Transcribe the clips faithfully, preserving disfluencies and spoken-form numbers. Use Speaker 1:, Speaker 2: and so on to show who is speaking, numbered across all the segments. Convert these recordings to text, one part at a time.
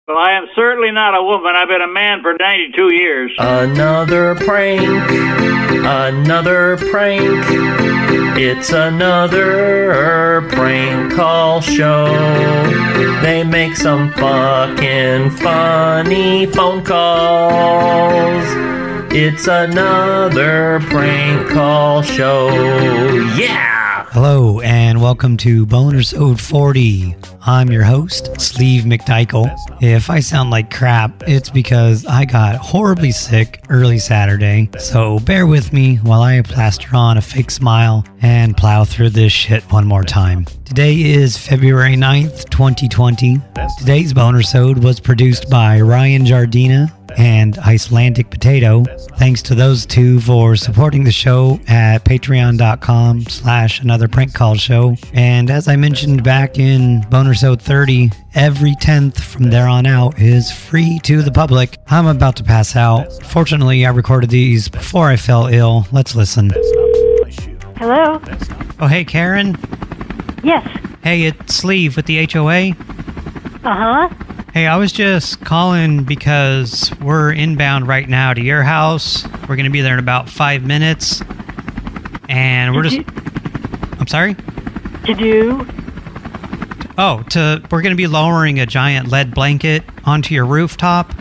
Speaker 1: Well, I am certainly not a woman. I've been a man for ninety-two years.
Speaker 2: Another prank. Another prank. It's another prank call show. They make some fucking funny phone calls. It's another prank call show. Yeah!
Speaker 3: Hello, and welcome to Bonersode forty. I'm your host, Sleeve McDykel. If I sound like crap, it's because I got horribly sick early Saturday, so bear with me while I plaster on a fake smile and plow through this shit one more time. Today is February ninth, twenty twenty. Today's Bonersode was produced by Ryan Jardina and Icelandic Potato. Thanks to those two for supporting the show at patreon.com slash another prank call show. And as I mentioned back in Bonersode thirty, every tenth from there on out is free to the public. I'm about to pass out. Fortunately, I recorded these before I fell ill. Let's listen.
Speaker 4: Hello?
Speaker 3: Oh, hey, Karen?
Speaker 4: Yes.
Speaker 3: Hey, it's Sleeve with the H O A.
Speaker 4: Uh-huh.
Speaker 3: Hey, I was just calling because we're inbound right now to your house. We're going to be there in about five minutes. And we're
Speaker 4: Did
Speaker 3: just...
Speaker 4: you-
Speaker 3: I'm sorry?
Speaker 4: To do?
Speaker 3: Oh, to we're going to be lowering a giant lead blanket onto your rooftop.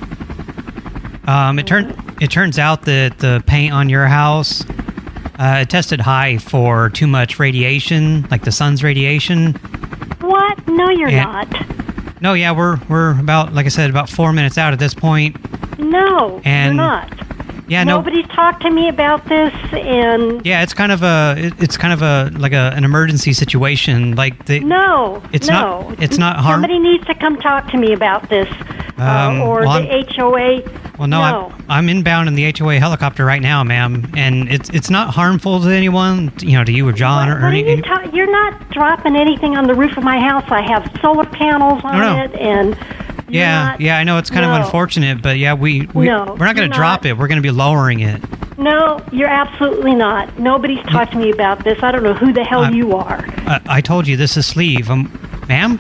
Speaker 3: Um, it, turn, it turns out that the paint on your house, uh, it tested high for too much radiation, like the sun's radiation.
Speaker 4: What? No, you're
Speaker 3: And-
Speaker 4: not.
Speaker 3: No, yeah, we're we're about, like I said, about four minutes out at this point.
Speaker 4: No,
Speaker 3: And-
Speaker 4: you're not.
Speaker 3: Yeah, no.
Speaker 4: Nobody's talked to me about this, and...
Speaker 3: Yeah, it's kind of a it, it's kind of a like a an emergency situation. Like the
Speaker 4: No,
Speaker 3: It's
Speaker 4: no.
Speaker 3: not- it's not harm-
Speaker 4: Somebody needs to come talk to me about this,
Speaker 3: Um,
Speaker 4: uh, or
Speaker 3: well,
Speaker 4: the
Speaker 3: I'm-
Speaker 4: H O A.
Speaker 3: Well, no,
Speaker 4: no.
Speaker 3: I'm, I'm inbound in the H O A helicopter right now, ma'am, and it's it's not harmful to anyone, you know, to you or John
Speaker 4: What,
Speaker 3: or
Speaker 4: what are
Speaker 3: any.
Speaker 4: you
Speaker 3: any
Speaker 4: ta- you're not dropping anything on the roof of my house. I have solar panels on
Speaker 3: No, no.
Speaker 4: it, and... you're
Speaker 3: yeah,
Speaker 4: not-
Speaker 3: yeah, I know it's kind
Speaker 4: no.
Speaker 3: of unfortunate, but yeah, we, we
Speaker 4: No,
Speaker 3: we're not going
Speaker 4: you're
Speaker 3: to drop
Speaker 4: not.
Speaker 3: it. We're going to be lowering it.
Speaker 4: No, you're absolutely not. Nobody's talked to me about this. I don't know who the hell
Speaker 3: I'm-
Speaker 4: you are.
Speaker 3: I, I told you this is Sleeve, um, ma'am.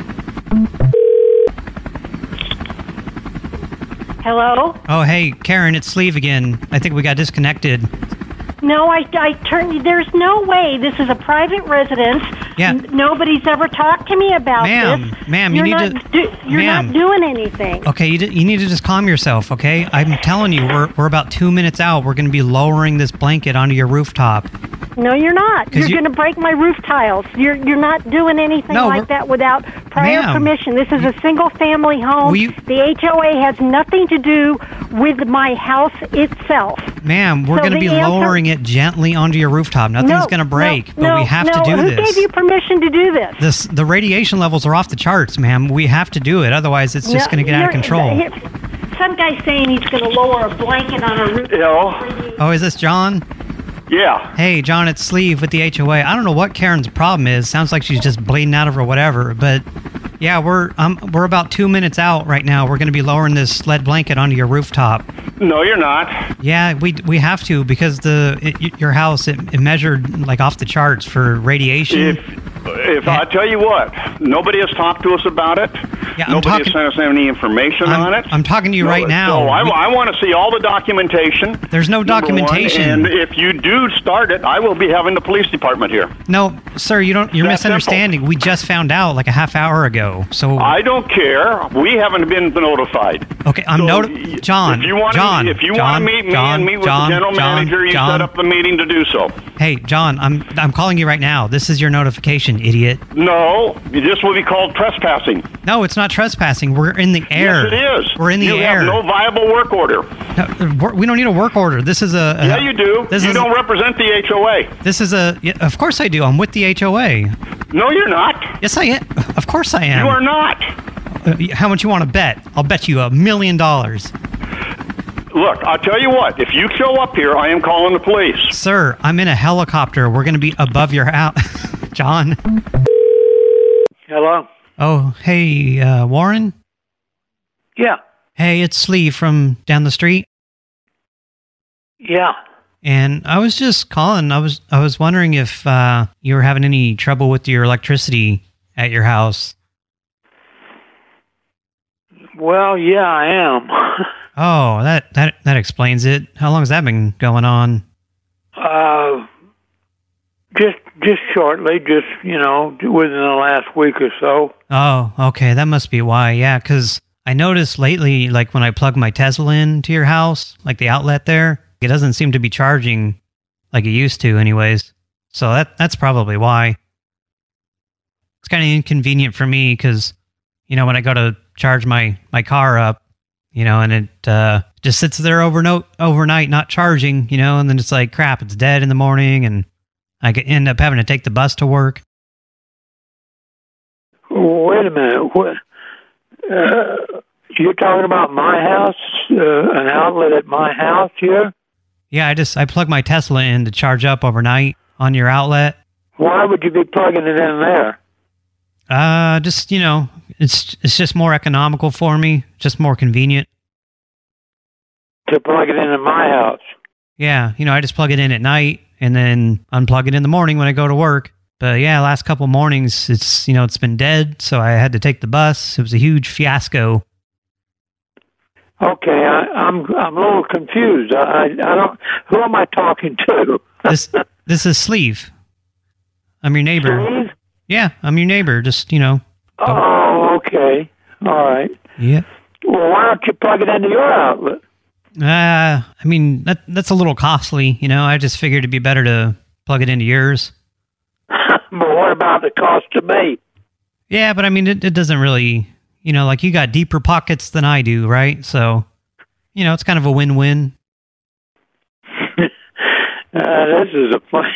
Speaker 4: Hello?
Speaker 3: Oh, hey, Karen, it's Sleeve again. I think we got disconnected.
Speaker 4: No, I, I turned... There's no way. This is a private residence.
Speaker 3: Yeah.
Speaker 4: N- nobody's ever talked to me about
Speaker 3: Ma'am,
Speaker 4: this.
Speaker 3: ma'am, you
Speaker 4: You're
Speaker 3: need
Speaker 4: not
Speaker 3: to-
Speaker 4: Do, you're
Speaker 3: ma'am.
Speaker 4: not doing anything.
Speaker 3: Okay, you, d- you need to just calm yourself, okay? I'm telling you, we're we're about two minutes out. We're going to be lowering this blanket onto your rooftop.
Speaker 4: No, you're not.
Speaker 3: 'Cause
Speaker 4: You're
Speaker 3: you-
Speaker 4: going to break my roof tiles. You're you're not doing anything
Speaker 3: No,
Speaker 4: like
Speaker 3: we're-
Speaker 4: that without prior
Speaker 3: Ma'am,
Speaker 4: permission. This is a single-family home.
Speaker 3: Will you-
Speaker 4: The H O A has nothing to do with my house itself.
Speaker 3: Ma'am, we're
Speaker 4: So
Speaker 3: going to
Speaker 4: the
Speaker 3: be
Speaker 4: answer-
Speaker 3: lowering it gently onto your rooftop. Nothing's
Speaker 4: no,
Speaker 3: going to break,
Speaker 4: no,
Speaker 3: but
Speaker 4: no,
Speaker 3: we have
Speaker 4: no.
Speaker 3: to do
Speaker 4: Who
Speaker 3: this.
Speaker 4: gave you permission to do this?
Speaker 3: This the radiation levels are off the charts, ma'am. We have to do it, otherwise it's just
Speaker 4: No,
Speaker 3: going to get out of
Speaker 4: you're-
Speaker 3: control.
Speaker 4: here- Some guy's saying he's going to lower a blanket on a roof.
Speaker 1: Hello?
Speaker 3: Oh, is this John?
Speaker 1: Yeah.
Speaker 3: Hey, John, it's Sleeve with the H O A. I don't know what Karen's problem is. Sounds like she's just bleeding out of her whatever, but yeah, we're um we're about two minutes out right now. We're going to be lowering this lead blanket onto your rooftop.
Speaker 1: No, you're not.
Speaker 3: Yeah, we we have to because the it, your house it, it measured like off the charts for radiation.
Speaker 1: If if
Speaker 3: Yeah.
Speaker 1: I tell you what, nobody has talked to us about it.
Speaker 3: Yeah, I'm
Speaker 1: nobody
Speaker 3: talking-
Speaker 1: has sent us any information
Speaker 3: I'm,
Speaker 1: on it.
Speaker 3: I'm talking to you
Speaker 1: No,
Speaker 3: right now.
Speaker 1: So I,
Speaker 3: We-
Speaker 1: I want to see all the documentation.
Speaker 3: There's no
Speaker 1: number one,
Speaker 3: documentation.
Speaker 1: and if you do start it, I will be having the police department here.
Speaker 3: No, sir, you don't. You're
Speaker 1: That's
Speaker 3: misunderstanding. We just found out like a half hour ago. So
Speaker 1: I don't care. We haven't been notified.
Speaker 3: okay, I'm
Speaker 1: So,
Speaker 3: noti-
Speaker 1: y-
Speaker 3: John.
Speaker 1: If you want
Speaker 3: John.
Speaker 1: to, if you
Speaker 3: John,
Speaker 1: want to meet me
Speaker 3: John,
Speaker 1: and meet with
Speaker 3: John,
Speaker 1: the general
Speaker 3: John,
Speaker 1: manager, you
Speaker 3: John.
Speaker 1: set up the meeting to do so.
Speaker 3: Hey, John, I'm I'm calling you right now. This is your notification, idiot.
Speaker 1: No, this will be called trespassing.
Speaker 3: No, it's not trespassing. We're in the air.
Speaker 1: Yes, it is.
Speaker 3: We're in the
Speaker 1: you
Speaker 3: air.
Speaker 1: have no viable work order.
Speaker 3: No, we're- we don't need a work order. This is a. a
Speaker 1: Yeah, you do.
Speaker 3: This
Speaker 1: you
Speaker 3: is
Speaker 1: don't represent the H O A.
Speaker 3: This is a. Yeah, of course I do. I'm with the H O A.
Speaker 1: No, you're not.
Speaker 3: Yes, I am. Of course I am.
Speaker 1: You are not.
Speaker 3: Uh, how much you want to bet? I'll bet you a million dollars.
Speaker 1: Look, I'll tell you what. If you show up here, I am calling the police.
Speaker 3: Sir, I'm in a helicopter. We're going to be above your house. John?
Speaker 5: Hello?
Speaker 3: Oh, hey, uh, Warren?
Speaker 5: Yeah.
Speaker 3: Hey, it's Lee from down the street.
Speaker 5: Yeah.
Speaker 3: And I was just calling. I was I was wondering if uh, you were having any trouble with your electricity at your house.
Speaker 5: Well, yeah, I am.
Speaker 3: Oh, that, that, that explains it. How long has that been going on?
Speaker 5: uh, just just shortly, just, you know, within the last week or so.
Speaker 3: Oh, okay, that must be why. Yeah, because I noticed lately, like when I plug my Tesla in to your house, like the outlet there, it doesn't seem to be charging like it used to anyways. So that that's probably why. It's kind of inconvenient for me because, you know, when I go to charge my, my car up, you know, and it uh, just sits there overnight, overnight, not charging, you know, and then it's like, crap, it's dead in the morning, and I could end up having to take the bus to work.
Speaker 5: Wait a minute. What, uh, you're talking about my house? Uh, an outlet at my house here?
Speaker 3: Yeah, I just, I plug my Tesla in to charge up overnight on your outlet.
Speaker 5: Why would you be plugging it in there?
Speaker 3: Uh, just, you know, it's it's just more economical for me, just more convenient.
Speaker 5: To plug it into my house?
Speaker 3: Yeah, you know, I just plug it in at night and then unplug it in the morning when I go to work. But yeah, last couple mornings, it's, you know, it's been dead, so I had to take the bus. It was a huge fiasco.
Speaker 5: Okay, I, I'm I'm a little confused. I I don't. Who am I talking to?
Speaker 3: This this is Sleeve. I'm your neighbor.
Speaker 5: Sleeve?
Speaker 3: Yeah, I'm your neighbor. Just, you know.
Speaker 5: Oh, okay. All right.
Speaker 3: Yeah.
Speaker 5: Well, why don't you plug it into your outlet?
Speaker 3: Uh, I mean, that that's a little costly, you know. I just figured it'd be better to plug it into yours.
Speaker 5: But what about the cost to me?
Speaker 3: Yeah, but I mean, it, it doesn't really, you know, like you got deeper pockets than I do, right? So, you know, it's kind of a win-win.
Speaker 5: uh, this is a fun...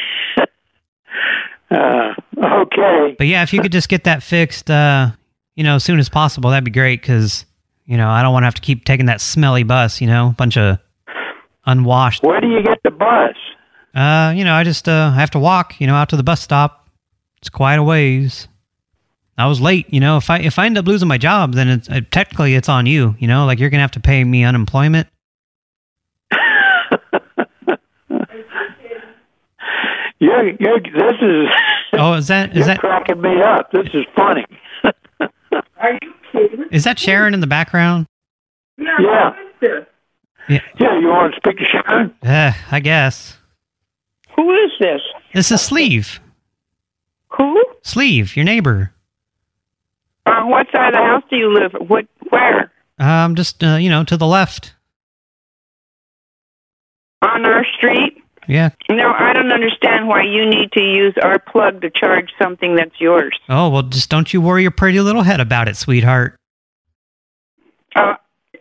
Speaker 5: Uh, okay.
Speaker 3: But yeah, if you could just get that fixed, uh, you know, as soon as possible, that'd be great, because, you know, I don't want to have to keep taking that smelly bus, you know, bunch of unwashed.
Speaker 5: Where do you get the bus?
Speaker 3: Uh, you know, I just, uh, I have to walk, you know, out to the bus stop. It's quite a ways. I was late, you know, if I, if I end up losing my job, then it's, uh, technically it's on you, you know, like you're going to have to pay me unemployment.
Speaker 5: You're, you're, this is...
Speaker 3: Oh, is that... Is
Speaker 5: you're
Speaker 3: that
Speaker 5: cracking me up. This is funny. Are you kidding?
Speaker 3: Is that Sharon in the background?
Speaker 5: Yeah. Yeah.
Speaker 3: Yeah,
Speaker 5: yeah you want to speak to Sharon?
Speaker 3: Uh, I guess.
Speaker 6: Who is this?
Speaker 3: This is Sleeve.
Speaker 6: Who?
Speaker 3: Sleeve, your neighbor.
Speaker 6: On what side of the house do you live? What? Where?
Speaker 3: Um, just, uh, you know, to the left.
Speaker 6: On our street?
Speaker 3: Yeah.
Speaker 6: No, I don't understand why you need to use our plug to charge something that's yours.
Speaker 3: Oh, well, just don't you worry your pretty little head about it, sweetheart.
Speaker 6: Uh,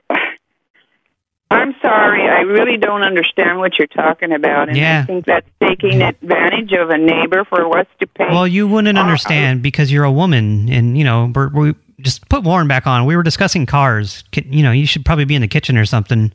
Speaker 6: I'm sorry. I really don't understand what you're talking about. And
Speaker 3: yeah.
Speaker 6: I think that's taking advantage of a neighbor for us to pay.
Speaker 3: Well, you wouldn't understand uh, because you're a woman. And, you know, we're, we just put Warren back on. We were discussing cars. You know, you should probably be in the kitchen or something.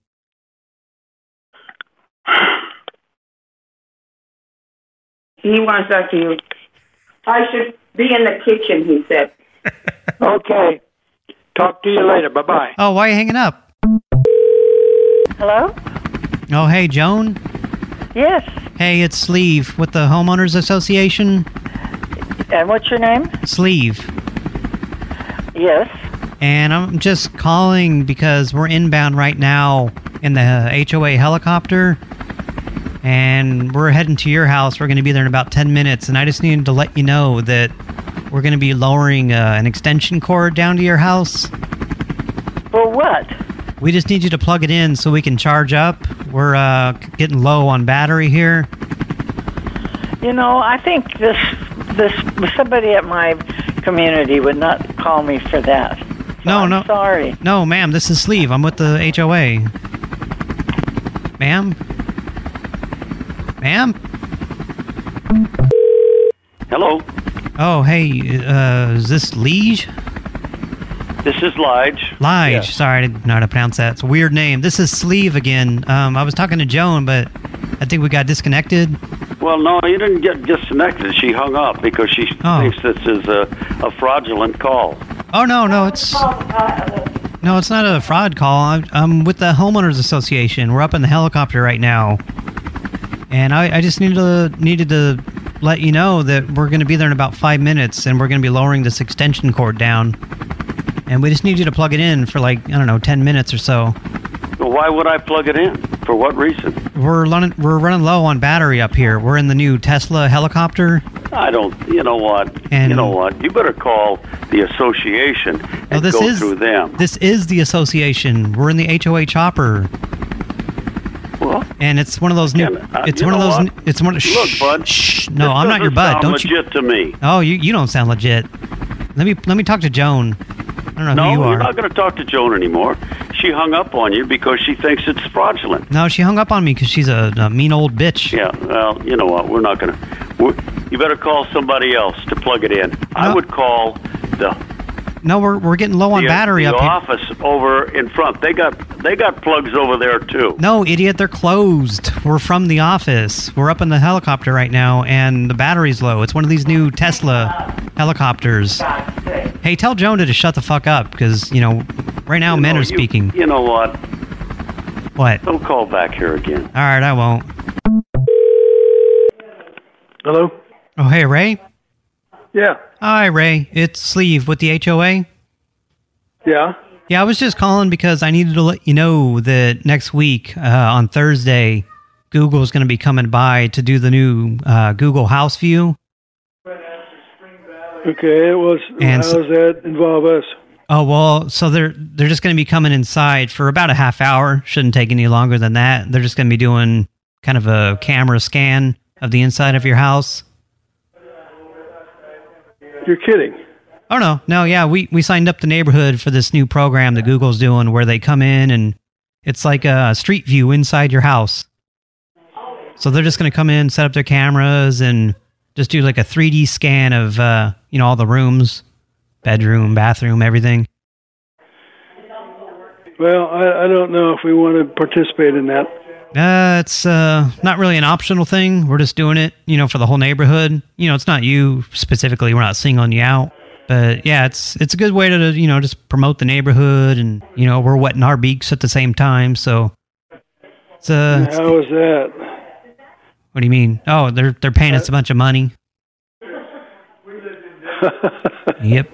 Speaker 6: He wants us to... I should be in the kitchen, he said.
Speaker 5: Okay. Talk to you later. Bye-bye.
Speaker 3: Oh, why are you hanging up?
Speaker 4: Hello?
Speaker 3: Oh, hey, Joan?
Speaker 4: Yes.
Speaker 3: Hey, it's Sleeve with the Homeowners Association.
Speaker 4: And what's your name?
Speaker 3: Sleeve.
Speaker 4: Yes.
Speaker 3: And I'm just calling because we're inbound right now in the H O A helicopter. And we're heading to your house. We're going to be there in about ten minutes. And I just needed to let you know that we're going to be lowering uh, an extension cord down to your house.
Speaker 4: For what?
Speaker 3: We just need you to plug it in so we can charge up. We're uh, getting low on battery here.
Speaker 4: You know, I think this this somebody at my community would not call me for that. So
Speaker 3: no,
Speaker 4: I'm
Speaker 3: no.
Speaker 4: sorry.
Speaker 3: No, ma'am, this is Sleeve. I'm with the H O A. Ma'am? Ma'am?
Speaker 1: Hello.
Speaker 3: Oh, hey, uh, is this Lige?
Speaker 1: This is Lige.
Speaker 3: Lige,
Speaker 1: Yes.
Speaker 3: sorry, I didn't know how to pronounce that. It's a weird name. This is Sleeve again. Um, I was talking to Joan, but I think we got disconnected.
Speaker 1: Well, no, you didn't get disconnected. She hung up because she
Speaker 3: Oh.
Speaker 1: thinks this is a, a fraudulent call.
Speaker 3: Oh, no, no, it's... No, it's not a fraud call. I'm, I'm with the Homeowners Association. We're up in the helicopter right now. And I, I just needed to, needed to let you know that we're going to be there in about five minutes, and we're going to be lowering this extension cord down. and we just need you to plug it in for like, I don't know, ten minutes or so.
Speaker 1: Well, why would I plug it in? For what reason?
Speaker 3: We're running, we're running low on battery up here. We're in the new Tesla helicopter.
Speaker 1: I don't, you know what?
Speaker 3: And
Speaker 1: you know what? You better call the association and
Speaker 3: no, this
Speaker 1: go
Speaker 3: is,
Speaker 1: through them.
Speaker 3: This is the association. We're in the H O A chopper.
Speaker 1: Well,
Speaker 3: and it's one of those new.
Speaker 1: Uh,
Speaker 3: it's one of those.
Speaker 1: What?
Speaker 3: It's one.
Speaker 1: Look,
Speaker 3: shh,
Speaker 1: bud.
Speaker 3: Shh, no, I'm not your bud. Don't
Speaker 1: legit
Speaker 3: you?
Speaker 1: Legit to me.
Speaker 3: Oh, you you don't sound legit. Let me let me talk to Joan. I don't know
Speaker 1: no,
Speaker 3: who you are.
Speaker 1: you're not going to talk to Joan anymore. She hung up on you because she thinks it's fraudulent.
Speaker 3: No, she hung up on me because she's a, a mean old bitch.
Speaker 1: Yeah, well, you know what? We're not going to... You better call somebody else to plug it in. No. I would call the...
Speaker 3: No, we're we're getting low on
Speaker 1: the,
Speaker 3: battery
Speaker 1: the
Speaker 3: up here.
Speaker 1: The office over in front. They got they got plugs over there, too.
Speaker 3: No, idiot, they're closed. We're from the office. We're up in the helicopter right now, and the battery's low. It's one of these new Tesla helicopters. Hey, tell Joan to just shut the fuck up, because, you know, right now
Speaker 1: you
Speaker 3: men
Speaker 1: know,
Speaker 3: are speaking.
Speaker 1: You, you know what?
Speaker 3: What?
Speaker 1: Don't call back here again.
Speaker 3: All right, I won't.
Speaker 5: Hello?
Speaker 3: Oh, hey, Ray?
Speaker 5: Yeah.
Speaker 3: Hi, Ray. It's Sleeve with the H O A.
Speaker 5: Yeah?
Speaker 3: Yeah, I was just calling because I needed to let you know that next week, uh, on Thursday, Google's going to be coming by to do the new uh, Google House View.
Speaker 5: Okay, it was.
Speaker 3: And
Speaker 5: how
Speaker 3: so,
Speaker 5: does that involve us?
Speaker 3: Oh, well, so they're they're just going to be coming inside for about a half hour. Shouldn't take any longer than that. They're just going to be doing kind of a camera scan of the inside of your house.
Speaker 5: You're kidding.
Speaker 3: Oh, no. No, yeah, we, we signed up the neighborhood for this new program that Google's doing where they come in and it's like a street view inside your house. So they're just going to come in, set up their cameras, and just do like a three D scan of, uh, you know, all the rooms, bedroom, bathroom, everything.
Speaker 5: Well, I, I don't know if we want to participate in that.
Speaker 3: Uh, it's uh, not really an optional thing. We're just doing it, you know, for the whole neighborhood. You know, it's not you specifically. We're not singling you out. But yeah, it's it's a good way to, you know, just promote the neighborhood, and, you know, we're wetting our beaks at the same time. So it's uh, it's,
Speaker 5: how is that?
Speaker 3: What do you mean? Oh, they're they're paying us a bunch of money. Yep.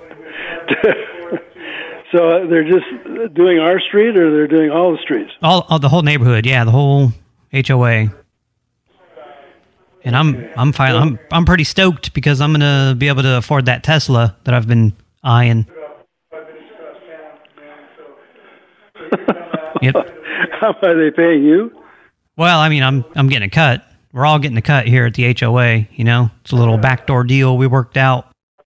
Speaker 5: So they're just doing our street, or they're doing all the streets?
Speaker 3: All, all the whole neighborhood, yeah, the whole H O A. And I'm I'm fine. I'm I'm pretty stoked because I'm gonna be able to afford that Tesla that I've been eyeing. Yep.
Speaker 5: How are they paying you?
Speaker 3: Well, I mean, I'm I'm getting a cut. We're all getting a cut here at the H O A. You know, it's a little backdoor deal we worked out.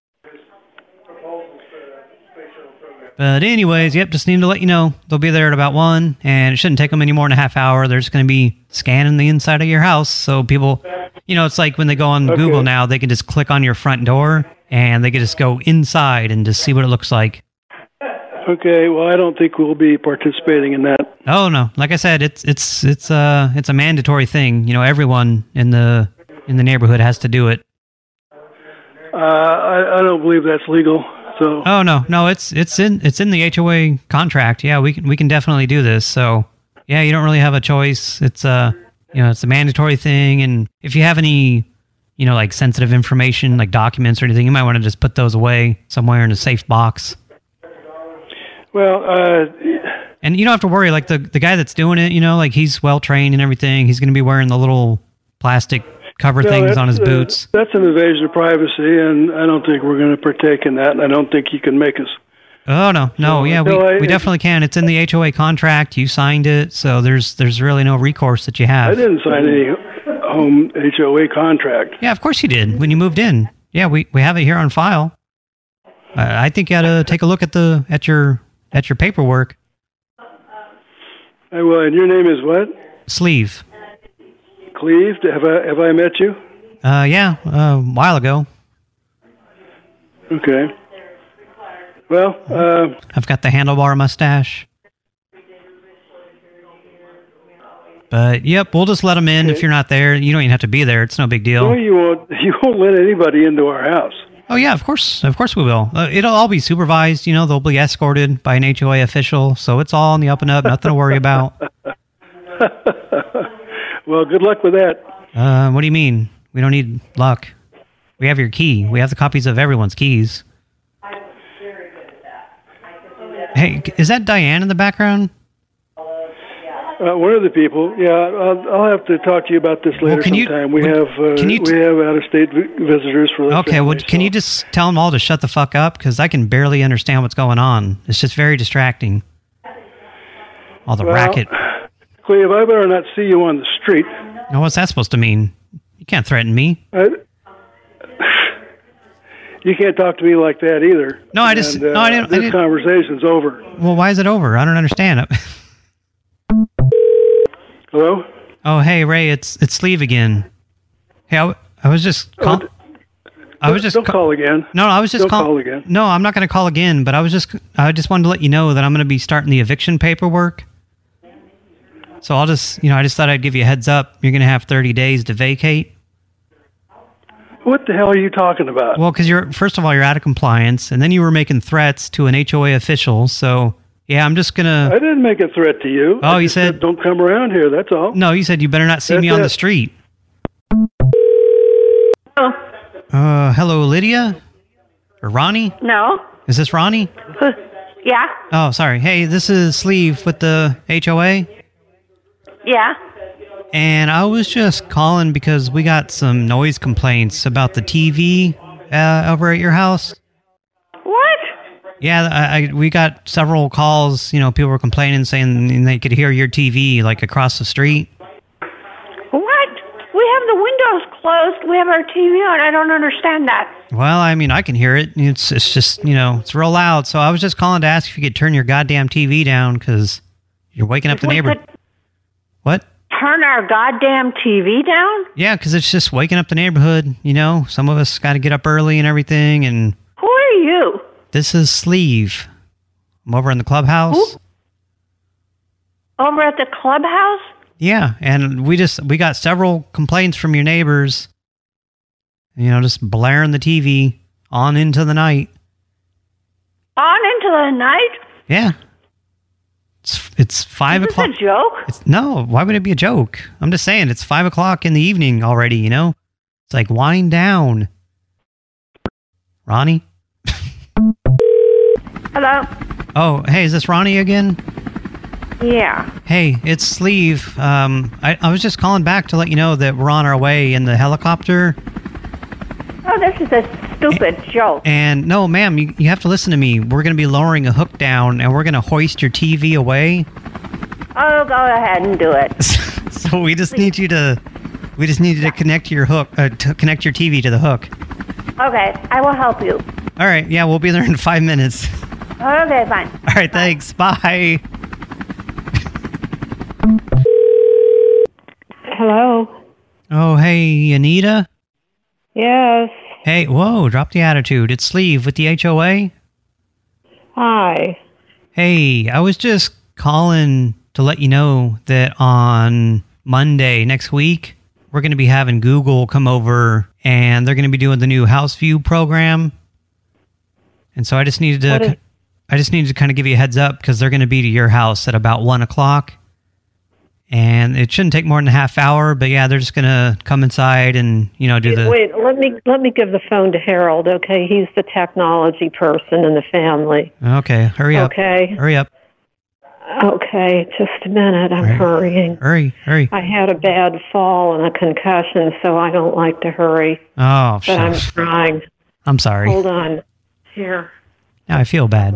Speaker 3: But anyways, yep, just need to let you know. They'll be there at about one, and it shouldn't take them any more than a half hour. They're just going to be scanning the inside of your house. So people, you know, it's like when they go on okay. Google now, they can just click on your front door, and they can just go inside and just see what it looks like.
Speaker 5: Okay, well, I don't think we'll be participating in that.
Speaker 3: Oh, no. Like I said, it's it's it's uh it's a mandatory thing. You know, everyone in the in the neighborhood has to do it.
Speaker 5: Uh, I, I don't believe that's legal. So.
Speaker 3: Oh no, no, it's it's in it's in the H O A contract. Yeah, we can we can definitely do this. So yeah, you don't really have a choice. It's uh you know it's a mandatory thing, and if you have any you know like sensitive information like documents or anything, you might want to just put those away somewhere in a safe box.
Speaker 5: Well, uh,
Speaker 3: and you don't have to worry. Like the the guy that's doing it, you know, like he's well trained and everything. He's going to be wearing the little plastic cover no, things on his boots.
Speaker 5: Uh, that's an invasion of privacy, and I don't think we're going to partake in that, and I don't think you can make us.
Speaker 3: Oh, no. No, so, yeah, we, I, we definitely can. It's in the H O A contract. You signed it, so there's there's really no recourse that you have.
Speaker 5: I didn't sign any home H O A contract.
Speaker 3: Yeah, of course you did, when you moved in. Yeah, we, we have it here on file. Uh, I think you ought to take a look at the at your at your paperwork.
Speaker 5: I will, and your name is what?
Speaker 3: Sleeve.
Speaker 5: Cleve, have I have I met you?
Speaker 3: Uh, yeah, uh, a while ago.
Speaker 5: Okay. Well, uh,
Speaker 3: I've got the handlebar mustache. But yep, we'll just let them in okay. if you're not there. You don't even have to be there. It's no big deal.
Speaker 5: No, you won't. You won't let anybody into our house.
Speaker 3: Oh yeah, of course, of course we will. Uh, it'll all be supervised. You know, they'll be escorted by an H O A official, so it's all on the up and up. Nothing to worry about.
Speaker 5: Well, good luck with that.
Speaker 3: Uh, what do you mean? We don't need luck. We have your key. We have the copies of everyone's keys. Hey, is that Diane in the background?
Speaker 7: Uh, one of the people. Yeah, I'll, I'll have to talk to you about this later
Speaker 3: well, can
Speaker 7: sometime.
Speaker 3: You,
Speaker 7: we
Speaker 3: would,
Speaker 7: have uh,
Speaker 3: can you t-
Speaker 7: we have out-of-state vi- visitors for.
Speaker 3: Okay,
Speaker 7: family,
Speaker 3: well,
Speaker 7: so.
Speaker 3: can you just tell them all to shut the fuck up? Because I can barely understand what's going on. It's just very distracting. All the
Speaker 7: well,
Speaker 3: racket.
Speaker 7: Cleve, I better not see you on the street.
Speaker 3: Now, what's that supposed to mean? You can't threaten me.
Speaker 7: I, you can't talk to me like that either.
Speaker 3: No, I just...
Speaker 7: And, uh,
Speaker 3: no, I didn't...
Speaker 7: This
Speaker 3: I didn't,
Speaker 7: conversation's over.
Speaker 3: Well, why is it over? I don't understand.
Speaker 7: Hello?
Speaker 3: Oh, hey, Ray, it's it's Sleeve again. Hey, I, I was just... Call,
Speaker 7: oh,
Speaker 3: I was just...
Speaker 7: Don't call again.
Speaker 3: No, I was just...
Speaker 7: Don't
Speaker 3: call,
Speaker 7: call again.
Speaker 3: No, I'm not going to call again, but I was just... I just wanted to let you know that I'm going to be starting the eviction paperwork. So I'll just... You know, I just thought I'd give you a heads up. You're going to have thirty days to vacate.
Speaker 7: What the hell are you talking about?
Speaker 3: Well, because you're... First of all, you're out of compliance, and then you were making threats to an H O A official, so... Yeah, I'm just going to...
Speaker 7: I didn't make a threat to you.
Speaker 3: Oh,
Speaker 7: I
Speaker 3: you
Speaker 7: just
Speaker 3: said...
Speaker 7: said... Don't come around here, that's all.
Speaker 3: No, you said you better not see
Speaker 7: That's
Speaker 3: me on
Speaker 7: it.
Speaker 3: the street.
Speaker 6: Oh,
Speaker 3: Uh, hello, Lydia? Or Ronnie?
Speaker 6: no.
Speaker 3: Is this Ronnie?
Speaker 6: Yeah?
Speaker 3: Oh, sorry. Hey, this is Sleeve with the H O A.
Speaker 6: Yeah?
Speaker 3: And I was just calling because we got some noise complaints about the T V uh, over at your house.
Speaker 6: What?
Speaker 3: Yeah, I, I, we got several calls. You know, people were complaining, saying they could hear your T V, like, across the street.
Speaker 6: What? We have the windows closed. We have our T V on. I don't understand that.
Speaker 3: Well, I mean, I can hear it. It's it's just, you know, it's real loud. So I was just calling to ask if you could turn your goddamn T V down, because you're waking up the
Speaker 6: We
Speaker 3: neighbor.
Speaker 6: could
Speaker 3: What?
Speaker 6: turn our goddamn T V down?
Speaker 3: Yeah, because it's just waking up the neighborhood, you know. Some of us got to get up early and everything, and...
Speaker 6: Who are you?
Speaker 3: This is Sleeve. I'm over in the clubhouse.
Speaker 6: Who? Over at the clubhouse?
Speaker 3: Yeah, and we just we got several complaints from your neighbors. You know, just blaring the T V on into the night.
Speaker 6: On into the night?
Speaker 3: Yeah. It's it's five
Speaker 6: Is this
Speaker 3: o'clock.
Speaker 6: a joke?
Speaker 3: It's no, why would it be a joke? I'm just saying it's five o'clock in the evening already, you know? It's like, wind down. Ronnie?
Speaker 6: Hello?
Speaker 3: Oh, hey, is this Ronnie again?
Speaker 6: Yeah.
Speaker 3: Hey, it's Sleeve. Um, I, I was just calling back to let you know that we're on our way in the helicopter.
Speaker 6: Oh, this is a stupid joke.
Speaker 3: And no, ma'am, you, you have to listen to me. We're going to be lowering a hook down, and we're going to hoist your T V away.
Speaker 6: Oh, go ahead and do it.
Speaker 3: So we just need you to, we just need you to connect your hook, uh, to connect your T V to the hook.
Speaker 6: Okay, I will help you.
Speaker 3: All right, yeah, we'll be there in five minutes.
Speaker 6: Okay, fine.
Speaker 3: All right, thanks. Bye.
Speaker 8: Hello.
Speaker 3: Oh, hey, Anita?
Speaker 8: Yes.
Speaker 3: Hey, whoa, drop the attitude. It's Sleeve with the H O A.
Speaker 8: Hi.
Speaker 3: Hey, I was just calling to let you know that on Monday next week, we're going to be having Google come over, and they're going to be doing the new House View program. And so I just needed to,
Speaker 8: What is-
Speaker 3: I just needed to kind of give you a heads up, because they're going to be to your house at about one o'clock. And it shouldn't take more than a half hour, but yeah, they're just going to come inside and, you know, do the...
Speaker 8: Wait, let me let me give the phone to Harold, okay? He's the technology person in the family.
Speaker 3: Okay, hurry up.
Speaker 8: Okay.
Speaker 3: Hurry up.
Speaker 8: Okay, just a minute. I'm
Speaker 3: Right.
Speaker 8: hurrying.
Speaker 3: Hurry, hurry.
Speaker 8: I had a bad fall and a concussion, so I don't like to hurry.
Speaker 3: Oh,
Speaker 8: But I'm
Speaker 3: shit.
Speaker 8: trying.
Speaker 3: I'm sorry.
Speaker 8: Hold on. Here.
Speaker 3: Now I feel bad.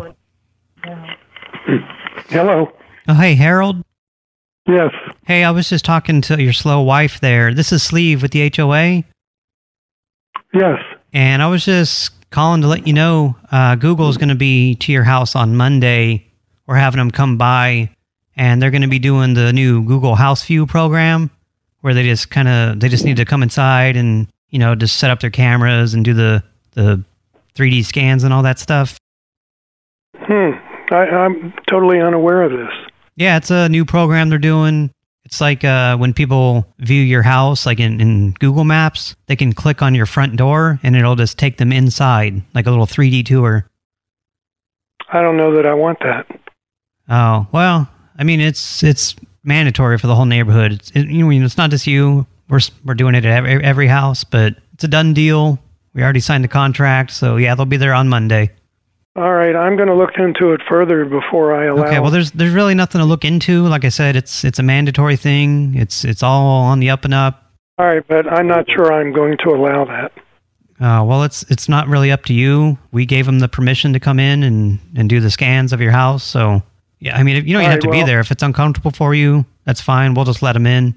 Speaker 7: Hello.
Speaker 3: Oh, hey, Harold?
Speaker 7: Yes.
Speaker 3: Hey, I was just talking to your slow wife there. This is Sleeve with the H O A.
Speaker 7: Yes.
Speaker 3: And I was just calling to let you know uh, Google's going to be to your house on Monday. We're having them come by, and they're going to be doing the new Google House View program, where they just kind of, they just need to come inside and, you know, just set up their cameras and do the, the three D scans and all that stuff.
Speaker 7: Hmm. I, I'm totally unaware of this.
Speaker 3: Yeah, it's a new program they're doing. It's like uh, when people view your house, like in, in Google Maps, they can click on your front door, and it'll just take them inside, like a little three D tour.
Speaker 7: I don't know that I want that.
Speaker 3: Oh, well, I mean, it's it's mandatory for the whole neighborhood. It's, it, you know, it's not just you. We're we're doing it at every, every house, but it's a done deal. We already signed the contract, so yeah, they'll be there on Monday.
Speaker 7: All right, I'm going to look into it further before I allow.
Speaker 3: Okay, well, there's there's really nothing to look into. Like I said, it's it's a mandatory thing. It's it's all on the up and up.
Speaker 7: All right, but I'm not sure I'm going to allow that.
Speaker 3: Uh, well, it's it's not really up to you. We gave them the permission to come in and, and do the scans of your house. So, yeah, I mean, you don't even have to be there. If it's uncomfortable for you, that's fine. We'll just let them in.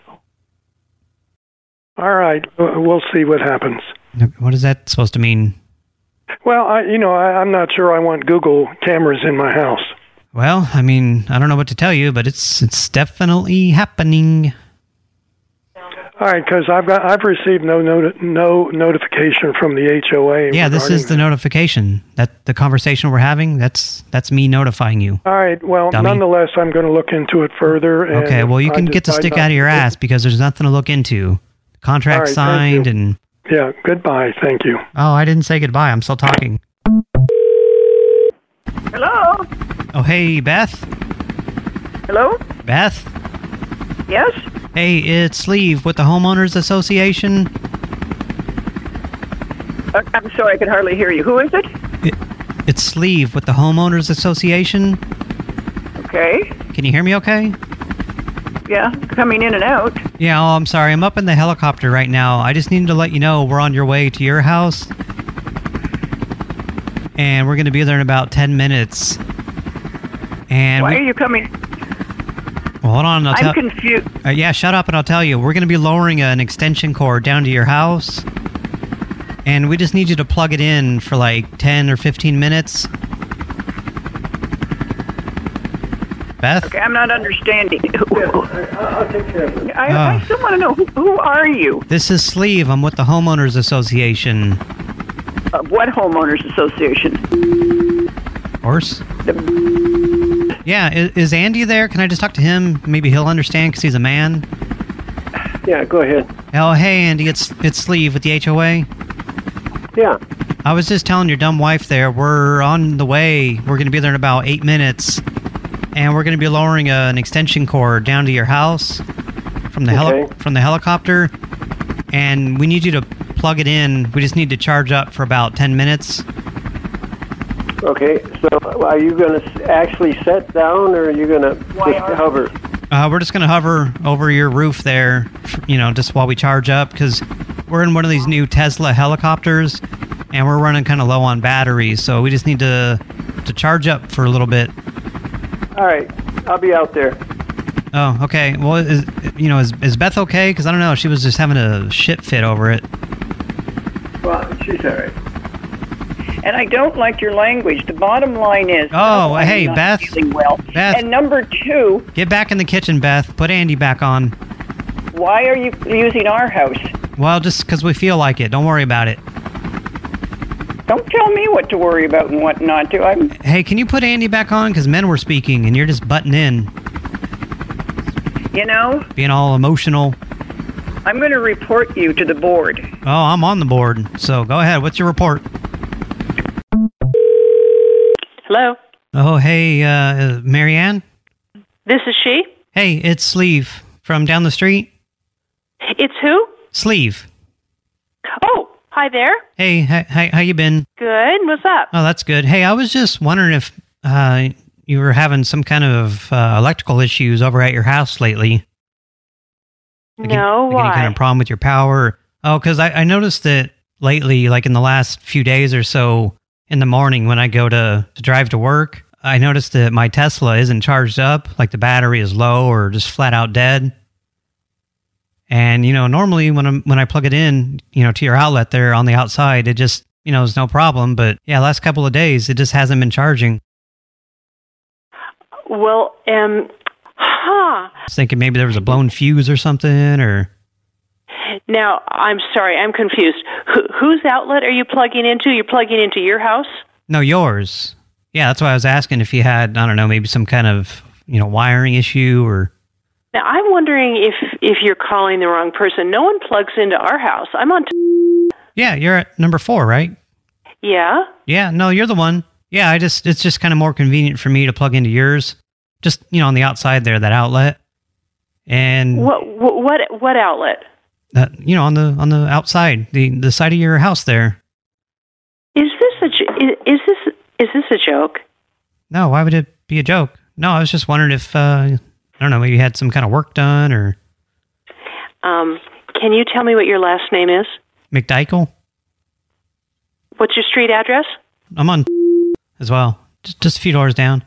Speaker 7: All right, we'll see what happens.
Speaker 3: What is that supposed to mean?
Speaker 7: Well, I, you know, I, I'm not sure I want Google cameras in my house.
Speaker 3: Well, I mean, I don't know what to tell you, but it's it's definitely happening.
Speaker 7: All right, because I've got I've received no noti- no notification from the H O A.
Speaker 3: Yeah, this is the
Speaker 7: that.
Speaker 3: notification. That the conversation we're having, that's that's me notifying you.
Speaker 7: All right, well,
Speaker 3: dummy.
Speaker 7: Nonetheless, I'm going to look into it further. And
Speaker 3: okay, well, you can get the stick out of your ass because there's nothing to look into. Contract
Speaker 7: right,
Speaker 3: signed and...
Speaker 7: Yeah, goodbye. Thank you.
Speaker 3: Oh, I didn't say goodbye. I'm still talking.
Speaker 6: Hello?
Speaker 3: Oh, hey, Beth?
Speaker 6: Hello?
Speaker 3: Beth?
Speaker 6: Yes?
Speaker 3: Hey, it's Sleeve with the Homeowners Association.
Speaker 6: Uh, I'm sorry, I can hardly hear you. Who is it?
Speaker 3: it? It's Sleeve with the Homeowners Association.
Speaker 6: Okay.
Speaker 3: Can you hear me okay?
Speaker 6: Yeah, coming in and out.
Speaker 3: Yeah, oh, I'm sorry. I'm up in the helicopter right now. I just needed to let you know we're on your way to your house. And we're going to be there in about ten minutes. And
Speaker 6: Why
Speaker 3: we,
Speaker 6: are you coming?
Speaker 3: Well, hold on. I'll
Speaker 6: I'm
Speaker 3: tell,
Speaker 6: confused.
Speaker 3: Uh, yeah, shut up and I'll tell you. We're going to be lowering an extension cord down to your house. And we just need you to plug it in for like ten or fifteen minutes. Beth?
Speaker 6: Okay, I'm not understanding.
Speaker 7: I'll take care of it.
Speaker 6: I,
Speaker 3: Oh.
Speaker 6: I still want to know, who, who are you?
Speaker 3: This is Sleeve. I'm with the Homeowners Association.
Speaker 6: Uh, what homeowners association?
Speaker 3: Of course. Yeah, is, is Andy there? Can I just talk to him? Maybe he'll understand because he's a man.
Speaker 7: Yeah, go ahead.
Speaker 3: Oh, hey, Andy. It's it's Sleeve with the H O A.
Speaker 7: Yeah.
Speaker 3: I was just telling your dumb wife there, we're on the way. We're going to be there in about eight minutes. And we're going to be lowering a, an extension cord down to your house from the heli
Speaker 7: Okay.
Speaker 3: from the helicopter. And we need you to plug it in. We just need to charge up for about ten minutes.
Speaker 9: Okay, so are you going to actually set down, or are you going to just hover?
Speaker 3: Uh, we're just going to hover over your roof there, you know, just while we charge up, because we're in one of these new Tesla helicopters, and we're running kind of low on batteries, so we just need to to charge up for a little bit.
Speaker 9: All right, I'll be out there.
Speaker 3: Oh, okay. Well, is, you know, is, is Beth okay? Because I don't know, she was just having a shit fit over it.
Speaker 9: Well, she's all right.
Speaker 6: And I don't like your language. The bottom line is...
Speaker 3: Oh,
Speaker 6: I'm
Speaker 3: hey,
Speaker 6: not
Speaker 3: Beth.
Speaker 6: feeling well.
Speaker 3: Beth.
Speaker 6: And number two...
Speaker 3: Get back in the kitchen, Beth. Put Andy back on.
Speaker 6: Why are you using our house?
Speaker 3: Well, just because we feel like it. Don't worry about it.
Speaker 6: Don't tell me what to worry about and what not to. I'm...
Speaker 3: Hey, can you put Andy back on? Because men were speaking, and you're just butting in.
Speaker 6: You know...
Speaker 3: Being all emotional.
Speaker 6: I'm going to report you to the board.
Speaker 3: Oh, I'm on the board. So go ahead. What's your report?
Speaker 10: Hello?
Speaker 3: Oh, hey, uh, Marianne?
Speaker 10: This is she?
Speaker 3: Hey, it's Sleeve from down the street.
Speaker 10: It's who?
Speaker 3: Sleeve.
Speaker 10: Oh, hi there.
Speaker 3: Hey, hi, hi, how you been?
Speaker 10: Good. What's up?
Speaker 3: Oh, that's good. Hey, I was just wondering if uh, you were having some kind of uh, electrical issues over at your house lately. Like
Speaker 10: no,
Speaker 3: any, like
Speaker 10: why?
Speaker 3: Any kind of problem with your power? Oh, because I, I noticed that lately, like in the last few days or so, in the morning when I go to, to drive to work, I noticed that my Tesla isn't charged up, like the battery is low or just flat out dead. And, you know, normally when I'm, when I plug it in, you know, to your outlet there on the outside, it just, you know, is no problem. But yeah, last couple of days, it just hasn't been charging.
Speaker 10: Well, um, huh.
Speaker 3: I was thinking maybe there was a blown fuse or something, or...
Speaker 10: Now, I'm sorry, I'm confused. Wh- whose outlet are you plugging into? You're plugging into your house?
Speaker 3: No, yours. Yeah, that's why I was asking if you had, I don't know, maybe some kind of, you know, wiring issue or...
Speaker 10: Now, I'm wondering if, if you're calling the wrong person. No one plugs into our house. I'm on... T-
Speaker 3: yeah, you're at number four, right?
Speaker 10: yeah?
Speaker 3: Yeah, no, you're the one. Yeah, I just, it's just kind of more convenient for me to plug into yours. Just, you know, on the outside there, that outlet. And...
Speaker 10: What, what, what outlet?
Speaker 3: Uh, you know, on the on the outside, the the side of your house there.
Speaker 10: Is this a is, is this Is this a joke?
Speaker 3: No, why would it be a joke? No, I was just wondering if, uh, I don't know, maybe you had some kind of work done or...
Speaker 10: Um, can you tell me what your last name is?
Speaker 3: McDykel?
Speaker 10: What's your street address?
Speaker 3: I'm on as well. Just, just a few doors down.